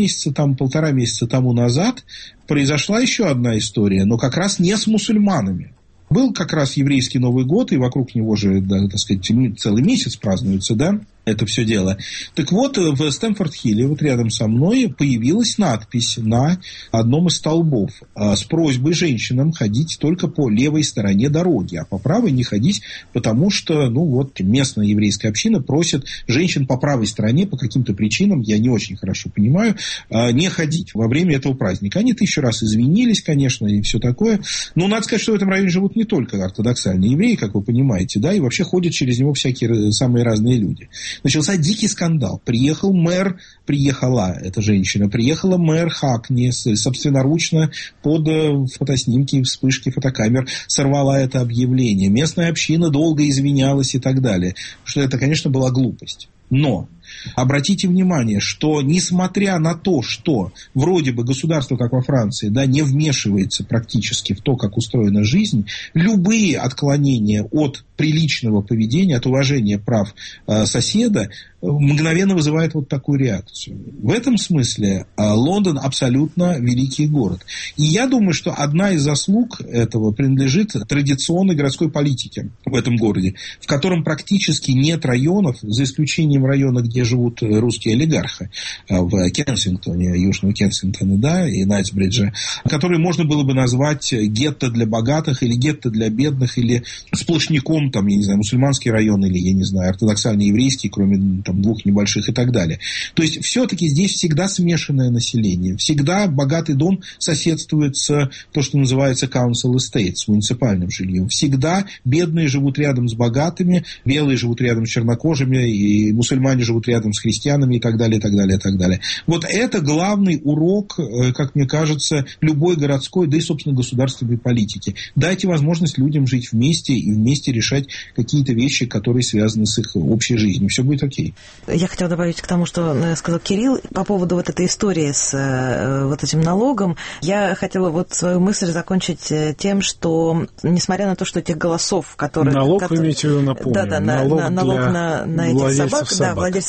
[SPEAKER 4] 1.5 месяца тому назад произошла еще одна история, но как раз не с мусульманами. Был как раз еврейский Новый год, и вокруг него же, да, так сказать, целый месяц празднуется, да, это все дело. Так вот, в Стэмфорд-Хилле, вот рядом со мной, появилась надпись на одном из столбов с просьбой женщинам ходить только по левой стороне дороги, а по правой не ходить, потому что, местная еврейская община просит женщин по правой стороне по каким-то причинам, я не очень хорошо понимаю, не ходить во время этого праздника. Они 1000 раз извинились, конечно, и все такое. Но надо сказать, что в этом районе живут не только ортодоксальные евреи, как вы понимаете, да, и вообще ходят через него всякие самые разные люди. Начался дикий скандал. Приехала эта женщина, приехала мэр Хакни, собственноручно под фотоснимки, вспышки фотокамер сорвала это объявление. Местная община долго извинялась и так далее. Что это, конечно, была глупость. Но обратите внимание, что несмотря на то, что вроде бы государство, как во Франции, да, не вмешивается практически в то, как устроена жизнь, любые отклонения от приличного поведения, от уважения прав соседа мгновенно вызывает вот такую реакцию. В этом смысле Лондон абсолютно великий город. И я думаю, что одна из заслуг этого принадлежит традиционной городской политике в этом городе, в котором практически нет районов, за исключением района, где живут русские олигархи, в Кенсингтоне, Южного Кенсингтона, да, и Найтсбридже, которые можно было бы назвать гетто для богатых или гетто для бедных, или сплошняком, там, я не знаю, мусульманский район, или, я не знаю, ортодоксальный еврейский, кроме там 2 небольших и так далее. То есть, все-таки здесь всегда смешанное население. Всегда богатый дом соседствует с то, что называется council estate, с муниципальным жильем. Всегда бедные живут рядом с богатыми, белые живут рядом с чернокожими, и мусульмане живут рядом с христианами и так далее, и так далее, и так далее. Вот это главный урок, как мне кажется, любой городской, да и, собственно, государственной политики. Дайте возможность людям жить вместе и вместе решать какие-то вещи, которые связаны с их общей жизнью. Все будет окей.
[SPEAKER 5] Я хотела добавить к тому, что сказал Кирилл по поводу вот этой истории с вот этим налогом. Я хотела вот свою мысль закончить тем, что, несмотря на то, что этих голосов, которые...
[SPEAKER 3] Налог, вы имеете в виду, напомню.
[SPEAKER 5] Да, налог на этих собак, да, владельцев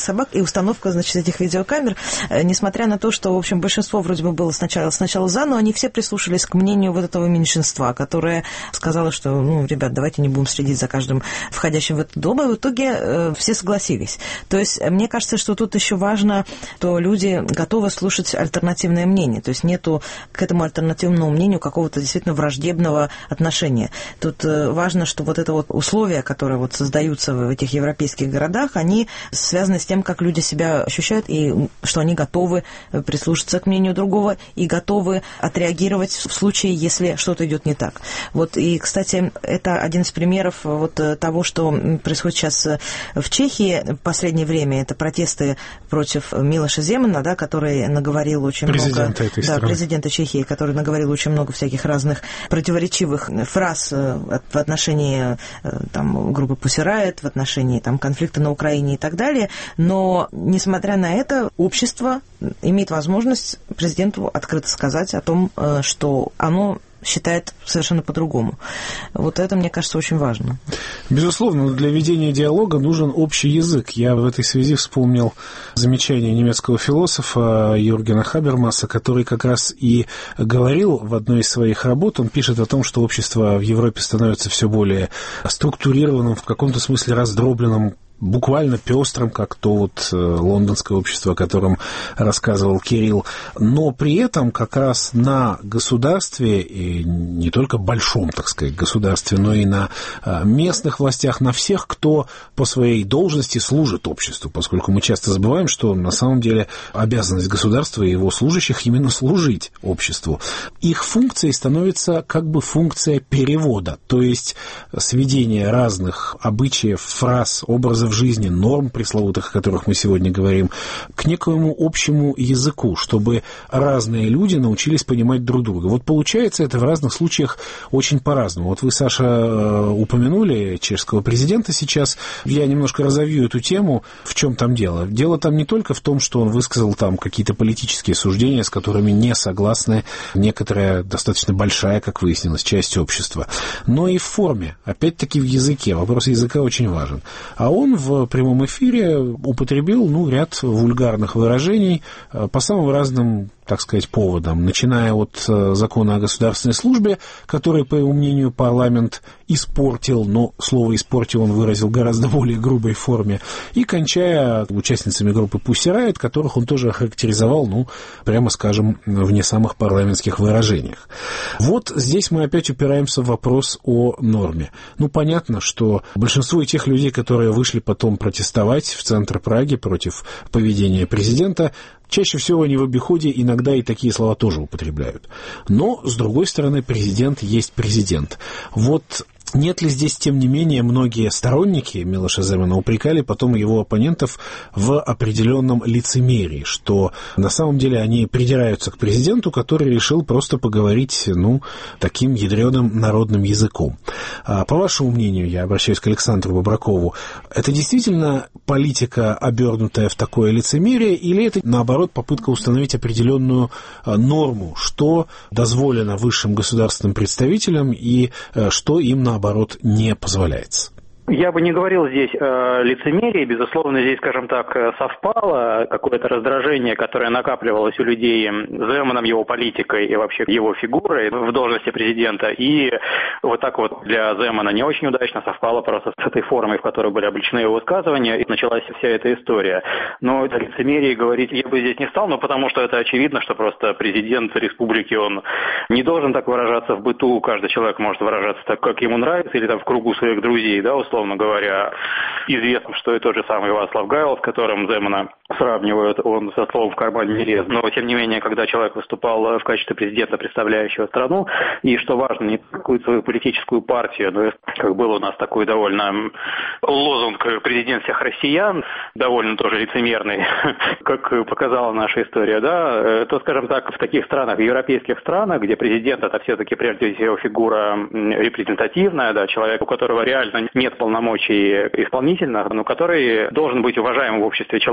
[SPEAKER 5] собак и установка, значит, этих видеокамер, несмотря на то, что, в общем, большинство вроде бы было сначала за, но они все прислушались к мнению вот этого меньшинства, которое сказало, что, ну, ребят, давайте не будем следить за каждым входящим в этот дом, и в итоге все согласились. То есть мне кажется, что тут еще важно, что люди готовы слушать альтернативное мнение, то есть нету к этому альтернативному мнению какого-то действительно враждебного отношения. Тут важно, что вот это вот условия, которые вот создаются в этих европейских городах, они связаны с тем, как люди себя ощущают, и что они готовы прислушаться к мнению другого и готовы отреагировать в случае, если что-то идет не так. Вот, и, кстати, это один из примеров вот того, что происходит сейчас в Чехии в последнее время. Это протесты против Милоша Земана, да, который наговорил очень
[SPEAKER 3] президента
[SPEAKER 5] много...
[SPEAKER 3] этой страны.
[SPEAKER 5] Президента Чехии, который наговорил очень много всяких разных противоречивых фраз в отношении там, группы Pussy Riot, в отношении там, конфликта на Украине и так далее. Но, несмотря на это, общество имеет возможность президенту открыто сказать о том, что оно считает совершенно по-другому. Вот это, мне кажется, очень важно.
[SPEAKER 3] Безусловно, для ведения диалога нужен общий язык. Я в этой связи вспомнил замечание немецкого философа Юргена Хабермаса, который как раз и говорил в одной из своих работ, он пишет о том, что общество в Европе становится все более структурированным, в каком-то смысле раздробленным, буквально пестрым, как то вот лондонское общество, о котором рассказывал Кирилл. Но при этом как раз на государстве, и не только большом, так сказать, государстве, но и на местных властях, на всех, кто по своей должности служит обществу, поскольку мы часто забываем, что на самом деле обязанность государства и его служащих именно служить обществу. Их функцией становится как бы функция перевода, то есть сведение разных обычаев, фраз, образов жизни, норм пресловутых, о которых мы сегодня говорим, к некоему общему языку, чтобы разные люди научились понимать друг друга. Вот получается это в разных случаях очень по-разному. Вот вы, Саша, упомянули чешского президента сейчас. Я немножко разовью эту тему. В чем там дело? Дело там не только в том, что он высказал там какие-то политические суждения, с которыми не согласны некоторая достаточно большая, как выяснилось, часть общества, но и в форме, опять-таки в языке. Вопрос языка очень важен. А он в прямом эфире употребил ряд вульгарных выражений по самым разным, так сказать, поводам, начиная от закона о государственной службе, который, по его мнению, парламент испортил, но слово «испортил» он выразил в гораздо более грубой форме, и кончая участницами группы Pussy Riot, которых он тоже охарактеризовал, прямо скажем, в не самых парламентских выражениях. Вот здесь мы опять упираемся в вопрос о норме. Понятно, что большинство тех людей, которые вышли потом протестовать в центр Праги против поведения президента, чаще всего они в обиходе иногда и такие слова тоже употребляют. Но, с другой стороны, президент есть президент. Вот нет ли здесь, тем не менее, многие сторонники Милоша Земана упрекали потом его оппонентов в определенном лицемерии, что на самом деле они придираются к президенту, который решил просто поговорить, таким ядреным народным языком. По вашему мнению, я обращаюсь к Александру Бобракову, это действительно политика, обернутая в такое лицемерие, или это, наоборот, попытка установить определенную норму, что дозволено высшим государственным представителям и что им, наоборот, не позволяется?
[SPEAKER 6] Я бы не говорил здесь о лицемерии. Безусловно, здесь, скажем так, совпало какое-то раздражение, которое накапливалось у людей Земаном, его политикой и вообще его фигурой в должности президента. И вот так вот для Земана не очень удачно совпало просто с этой формой, в которой были облечены его высказывания, и началась вся эта история. Но о лицемерии говорить я бы здесь не стал, потому что это очевидно, что просто президент республики, он не должен так выражаться в быту. Каждый человек может выражаться так, как ему нравится, или там в кругу своих друзей, условно говоря. Известно, что и тот же самый Вацлав Гавел, с которым Земана сравнивают, он со словом в кармане не лез. Но, тем не менее, когда человек выступал в качестве президента, представляющего страну, и, что важно, не какую-то свою политическую партию, как был у нас такой довольно лозунг «Президент всех россиян», довольно тоже лицемерный, как показала наша история, то, скажем так, в таких странах, в европейских странах, где президент — это все-таки прежде всего фигура репрезентативная, человек, у которого реально нет полномочий исполнительных, но который должен быть уважаемым в обществе человеком,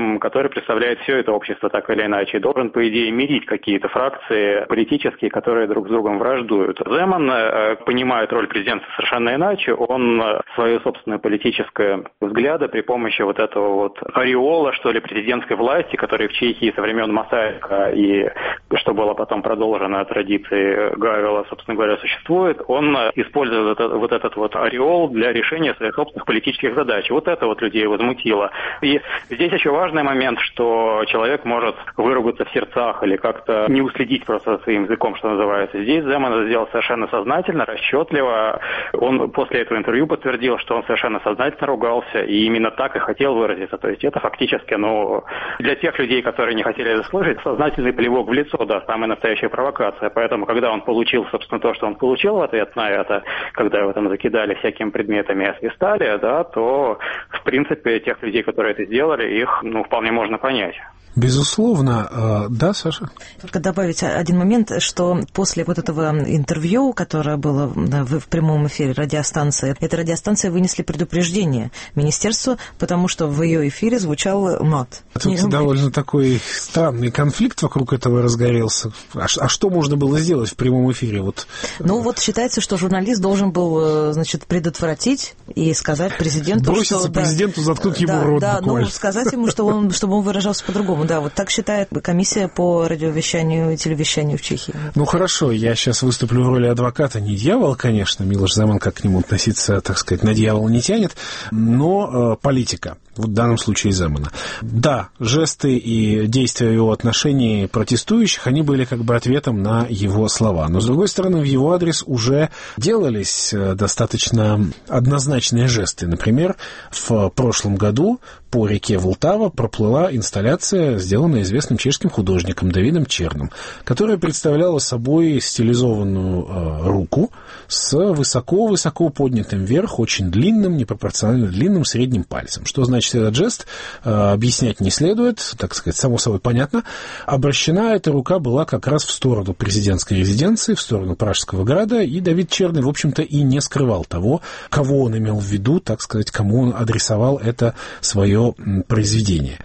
[SPEAKER 6] человеком, который представляет все это общество так или иначе, и должен, по идее, мирить какие-то фракции политические, которые друг с другом враждуют. Земан понимает роль президента совершенно иначе. Он свое собственное политическое взгляды при помощи вот этого вот ореола, что ли, президентской власти, который в Чехии со времен Масарика и что было потом продолжено традиции Гавела, собственно говоря, существует, он использует вот этот вот ореол для решения своих собственных политических задач. Вот это вот людей возмутило. И здесь еще важный момент, что человек может выругаться в сердцах или как-то не уследить просто за своим языком, что называется. Здесь Земан это сделал совершенно сознательно, расчетливо. Он после этого интервью подтвердил, что он совершенно сознательно ругался и именно так и хотел выразиться. То есть это фактически, для тех людей, которые не хотели это слышать, сознательный плевок в лицо, да, самая настоящая провокация. Поэтому, когда он получил, собственно, то, что он получил в ответ на это, когда его там закидали всякими предметами и освистали, да, то, в принципе, тех людей, которые это сделали, их, вполне можно понять.
[SPEAKER 3] Безусловно. Да, Саша?
[SPEAKER 5] Только добавить один момент, что после вот этого интервью, которое было в прямом эфире радиостанции, этой радиостанции вынесли предупреждение министерству, потому что в ее эфире звучал мат.
[SPEAKER 3] Тут довольно такой странный конфликт вокруг этого разгорелся. А что можно было сделать в прямом эфире?
[SPEAKER 5] Считается, что журналист должен был, предотвратить и сказать президенту,
[SPEAKER 3] броситься президенту, заткнуть ему рот буквально.
[SPEAKER 5] Сказать ему, чтобы он выражался по-другому. Да, вот так считает комиссия по радиовещанию и телевещанию в Чехии.
[SPEAKER 3] Хорошо, я сейчас выступлю в роли адвоката, не дьявола, конечно, Милош Земан, как к нему относиться, так сказать, на дьявола не тянет, но политика, в данном случае Земана. Да, жесты и действия в его отношении протестующих, они были как бы ответом на его слова. Но, с другой стороны, в его адрес уже делались достаточно однозначные жесты. Например, в прошлом году по реке Влтава проплыла инсталляция, сделанная известным чешским художником Давидом Черным, которая представляла собой стилизованную руку с высоко-высоко поднятым вверх, очень длинным, непропорционально длинным средним пальцем. Что значит этот жест? Объяснять не следует, так сказать, само собой понятно. Обращена эта рука была как раз в сторону президентской резиденции, в сторону Пражского града, и Давид Черный, в общем-то, и не скрывал того, кого он имел в виду, так сказать, кому он адресовал это свое произведение.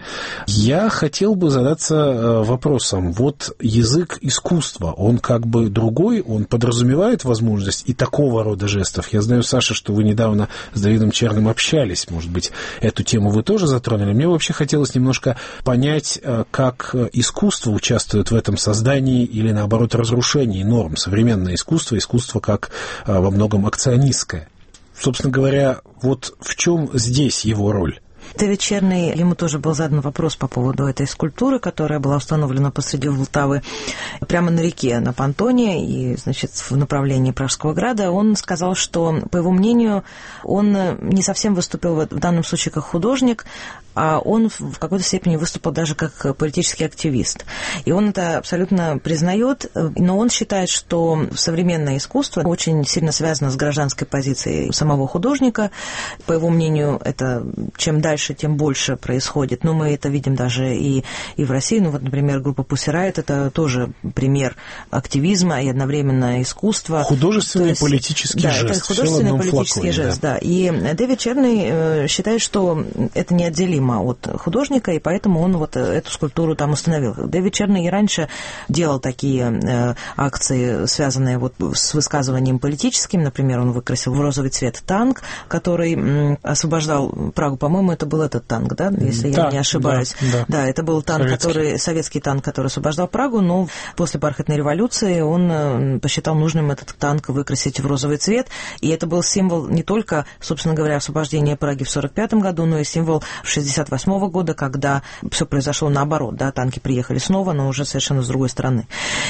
[SPEAKER 3] Я хотел бы задаться вопросом. Вот язык искусства, он как бы другой, он подразумевает возможность и такого рода жестов. Я знаю, Саша, что вы недавно с Давидом Черным общались, может быть, эту тему вы тоже затронули. Мне вообще хотелось немножко понять, как искусство участвует в этом создании или, наоборот, разрушении норм. Современное искусство как во многом акционистское. Собственно говоря, вот в чем здесь его роль?
[SPEAKER 5] Давид Черный, ему тоже был задан вопрос по поводу этой скульптуры, которая была установлена посреди Влтавы, прямо на реке, на понтоне, и, в направлении Пражского града. Он сказал, что, по его мнению, он не совсем выступил в данном случае как художник, а он в какой-то степени выступил даже как политический активист. И он это абсолютно признает, но он считает, что современное искусство очень сильно связано с гражданской позицией самого художника. По его мнению, это чем дальше, тем больше происходит. Но мы это видим даже и в России. Например, группа Pussy Riot — это тоже пример активизма и одновременно искусства.
[SPEAKER 3] Художественный политический жест.
[SPEAKER 5] Да, это художественный политический жест, да. И Давид Черный считает, что это неотделимо от художника, и поэтому он эту скульптуру там установил. Давид Черный и раньше делал такие акции, связанные с высказыванием политическим. Например, он выкрасил в розовый цвет танк, который освобождал Прагу. По-моему, это был этот танк, да, если я не ошибаюсь. Да, это был танк, советский танк, который освобождал Прагу, но после бархатной революции он посчитал нужным этот танк выкрасить в розовый цвет, и это был символ не только, собственно говоря, освобождения Праги в 1945 году, но и символ 1968 года, когда все произошло наоборот, да, танки приехали снова, но уже совершенно с другой стороны.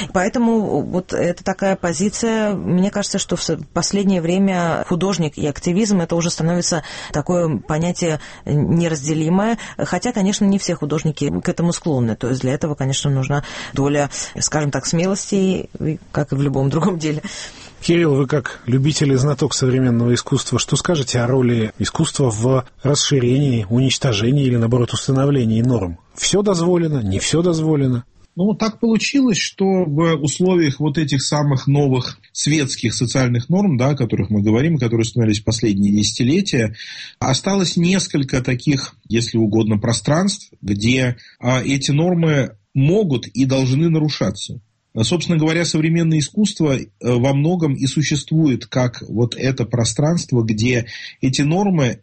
[SPEAKER 5] Поэтому это такая позиция, мне кажется, что в последнее время художник и активизм это уже становится такое понятие неразделимое, хотя, конечно, не все художники к этому склонны, то есть для этого, конечно, нужна доля, скажем так, смелости, как и в любом другом деле.
[SPEAKER 3] Кирилл, вы как любитель и знаток современного искусства, что скажете о роли искусства в расширении, уничтожении или, наоборот, установлении норм? Все дозволено, не все дозволено?
[SPEAKER 4] Ну, так получилось, что в условиях вот этих самых новых светских социальных норм, да, о которых мы говорим, которые установились в последние десятилетия, осталось несколько таких, если угодно, пространств, где эти нормы могут и должны нарушаться. Собственно говоря, современное искусство во многом и существует как вот это пространство, где эти нормы,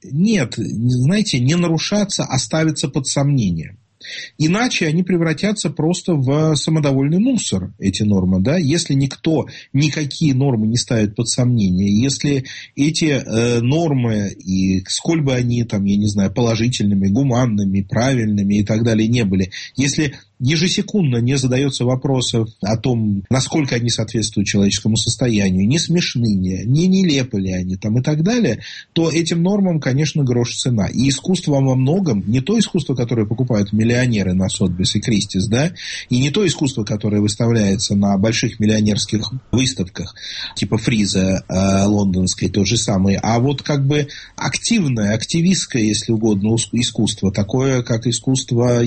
[SPEAKER 4] не нарушаться, а ставятся под сомнение. Иначе они превратятся просто в самодовольный мусор, эти нормы. Да? Если никто никакие нормы не ставит под сомнение, если эти нормы, и сколь бы они там, положительными, гуманными, правильными и так далее не были, если ежесекундно не задается вопросов о том, насколько они соответствуют человеческому состоянию, не смешны, не нелепы ли они там и так далее, то этим нормам, конечно, грош цена. И искусство во многом, не то искусство, которое покупают миллионеры на Сотбис и Кристис, да, и не то искусство, которое выставляется на больших миллионерских выставках, типа Фриза лондонской, то же самое, а вот как бы активное, активистское, если угодно, искусство, такое, как искусство,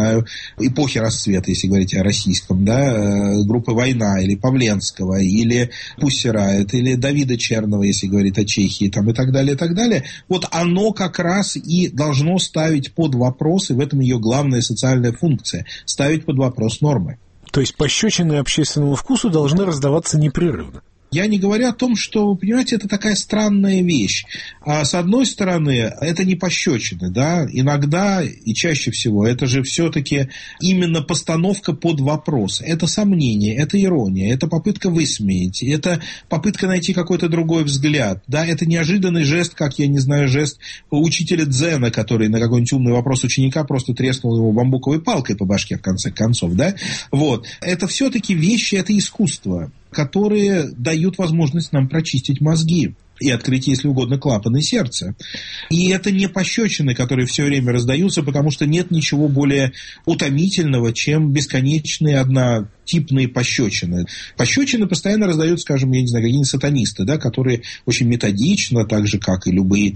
[SPEAKER 4] эпохи расцвета, если говорить о российском, да, группы «Война», или Павленского, или Пусси Райт, или Давида Черного, если говорить о Чехии, там, и так далее, и так далее. Вот оно как раз и должно ставить под вопрос, и в этом ее главная социальная функция, ставить под вопрос нормы.
[SPEAKER 3] То есть пощечины общественному вкусу должны раздаваться непрерывно.
[SPEAKER 4] Я не говорю о том, что, вы понимаете, это такая странная вещь. С одной стороны, это не пощечины, да, иногда и чаще всего это же все-таки именно постановка под вопрос. Это сомнение, это ирония, это попытка высмеять, это попытка найти какой-то другой взгляд, да, это неожиданный жест, жест учителя дзена, который на какой-нибудь умный вопрос ученика просто треснул его бамбуковой палкой по башке, в конце концов, да, вот. Это все-таки вещи, это искусство, которые дают возможность нам прочистить мозги и открыть, если угодно, клапаны сердца. И это не пощечины, которые все время раздаются, потому что нет ничего более утомительного, чем бесконечные однотипные пощечины. Пощечины постоянно раздают, скажем, какие-нибудь сатанисты, да, которые очень методично, так же, как и любые,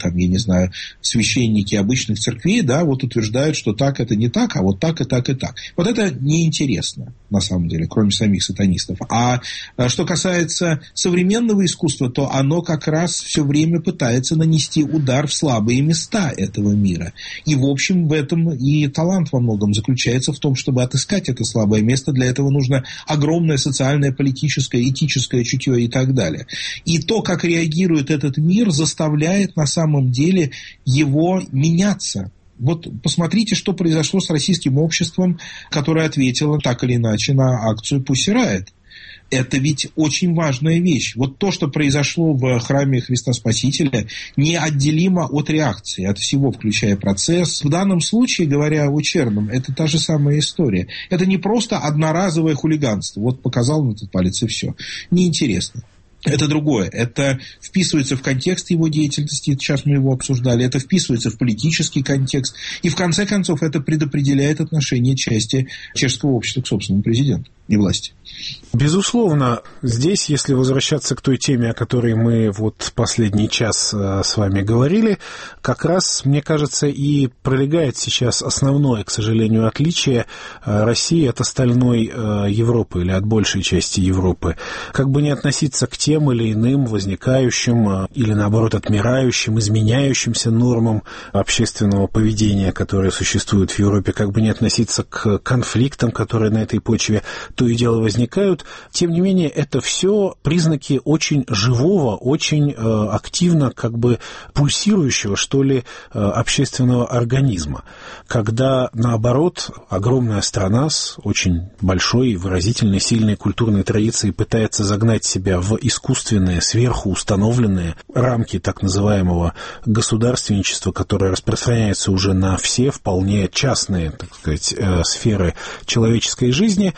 [SPEAKER 4] священники обычных церквей, да, вот утверждают, что так это не так, а вот так и так и так. Вот это неинтересно, на самом деле, кроме самих сатанистов. А что касается современного искусства, то оно как раз все время пытается нанести удар в слабые места этого мира. И, в общем, в этом и талант во многом заключается в том, чтобы отыскать это слабое место. Для этого нужно огромное социальное, политическое, этическое чутье и так далее. И то, как реагирует этот мир, заставляет на самом деле его меняться. Вот посмотрите, что произошло с российским обществом, которое ответило так или иначе на акцию Пусси Райт. Это ведь очень важная вещь. Вот то, что произошло в храме Христа Спасителя, неотделимо от реакции, от всего, включая процесс. В данном случае, говоря о Черном, это та же самая история. Это не просто одноразовое хулиганство. Вот показал на этот палец и все. Неинтересно. Это другое. Это вписывается в контекст его деятельности, сейчас мы его обсуждали, это вписывается в политический контекст, и в конце концов это предопределяет отношение части чешского общества к собственному президенту и власти.
[SPEAKER 3] Безусловно, здесь, если возвращаться к той теме, о которой мы вот последний час с вами говорили, как раз, мне кажется, и пролегает сейчас основное, к сожалению, отличие России от остальной Европы или от большей части Европы. Как бы ни относиться к тем или иным возникающим или, наоборот, отмирающим, изменяющимся нормам общественного поведения, которые существуют в Европе, как бы ни относиться к конфликтам, которые на этой почве то и дело возникают, тем не менее, это все признаки очень живого, очень активно как бы пульсирующего, что ли, общественного организма. Когда, наоборот, огромная страна с очень большой, выразительной, сильной культурной традицией пытается загнать себя в искусственные, сверху установленные рамки так называемого государственничества, которое распространяется уже на все вполне частные, так сказать, сферы человеческой жизни,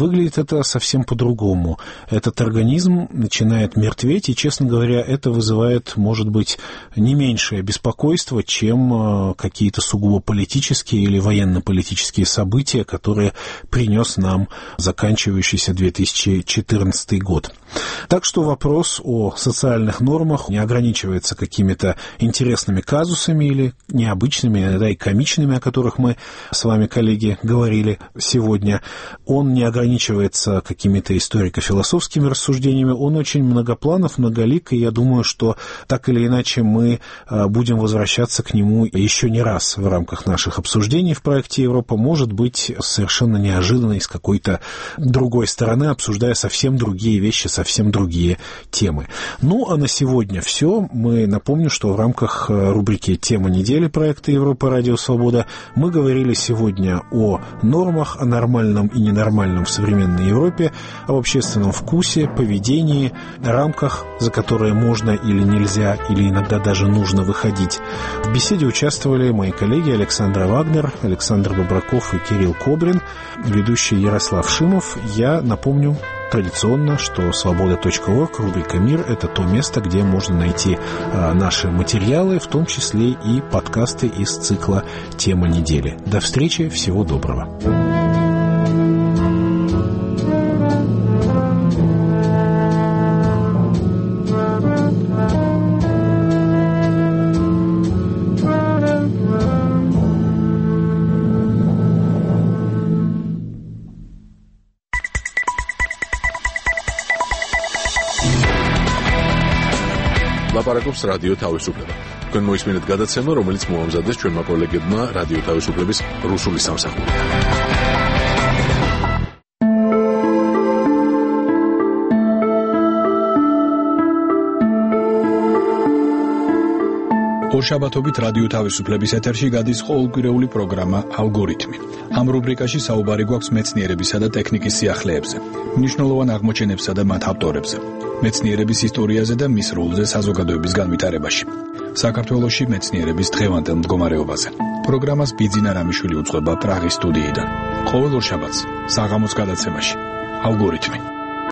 [SPEAKER 3] выглядит это совсем по-другому. Этот организм начинает мертветь, и, честно говоря, это вызывает, может быть, не меньшее беспокойство, чем какие-то сугубо политические или военно-политические события, которые принес нам заканчивающийся 2014 год. Так что вопрос о социальных нормах не ограничивается какими-то интересными казусами или необычными, иногда и комичными, о которых мы с вами, коллеги, говорили сегодня. Он не ограничивается какими-то историко-философскими рассуждениями, он очень многопланов, многолик, и я думаю, что так или иначе мы будем возвращаться к нему еще не раз в рамках наших обсуждений в проекте «Европа», может быть, совершенно неожиданно и с какой-то другой стороны, обсуждая совсем другие вещи, совсем другие темы. Ну, а на сегодня все. Мы напомню, что в рамках рубрики «Тема недели» проекта «Европа. Радио Свобода» мы говорили сегодня о нормах, о нормальном и ненормальном в современной Европе, об общественном вкусе, поведении, рамках, за которые можно или нельзя, или иногда даже нужно выходить. В беседе участвовали мои коллеги Александра Вагнер, Александр Бобраков и Кирилл Кобрин, ведущий Ярослав Шимов. Я напомню традиционно, что свобода.орг, рубрика «Мир» — это то место, где можно найти наши материалы, в том числе и подкасты из цикла «Тема недели». До встречи, всего доброго.
[SPEAKER 1] ლაპარაკობს რადიო თავისუფლება. თქვენ მოისმინეთ გადაცემა, რომელიც მოამზადეს ჩვენმა კოლეგებმა რადიო თავისუფლების რუსული სამსახური.
[SPEAKER 7] ორშაბათობით რადიო თავისუფლების ეთერში გადის ყოველკვირეული პროგრამა ალგორითმი. ამ რუბრიკაში საუბარი გვაქვს მეცნიერებისა და ტექნიკის სიახლეებზე, მნიშვნელოვან აღმოჩენებსა და მათ ავტორებზე, მეცნიერების ისტორიაზე და მის როლზე საზოგადოების განვითარებაში, საქართველოში მეცნიერების დღევანდელ მდგომარეობაზე. პროგრამას ბიძინა რამიშვილი უძღვება პრაღის სტუდიიდან. ყოველ ორშაბათს საღამოს გადაცემაში ალგორითმი.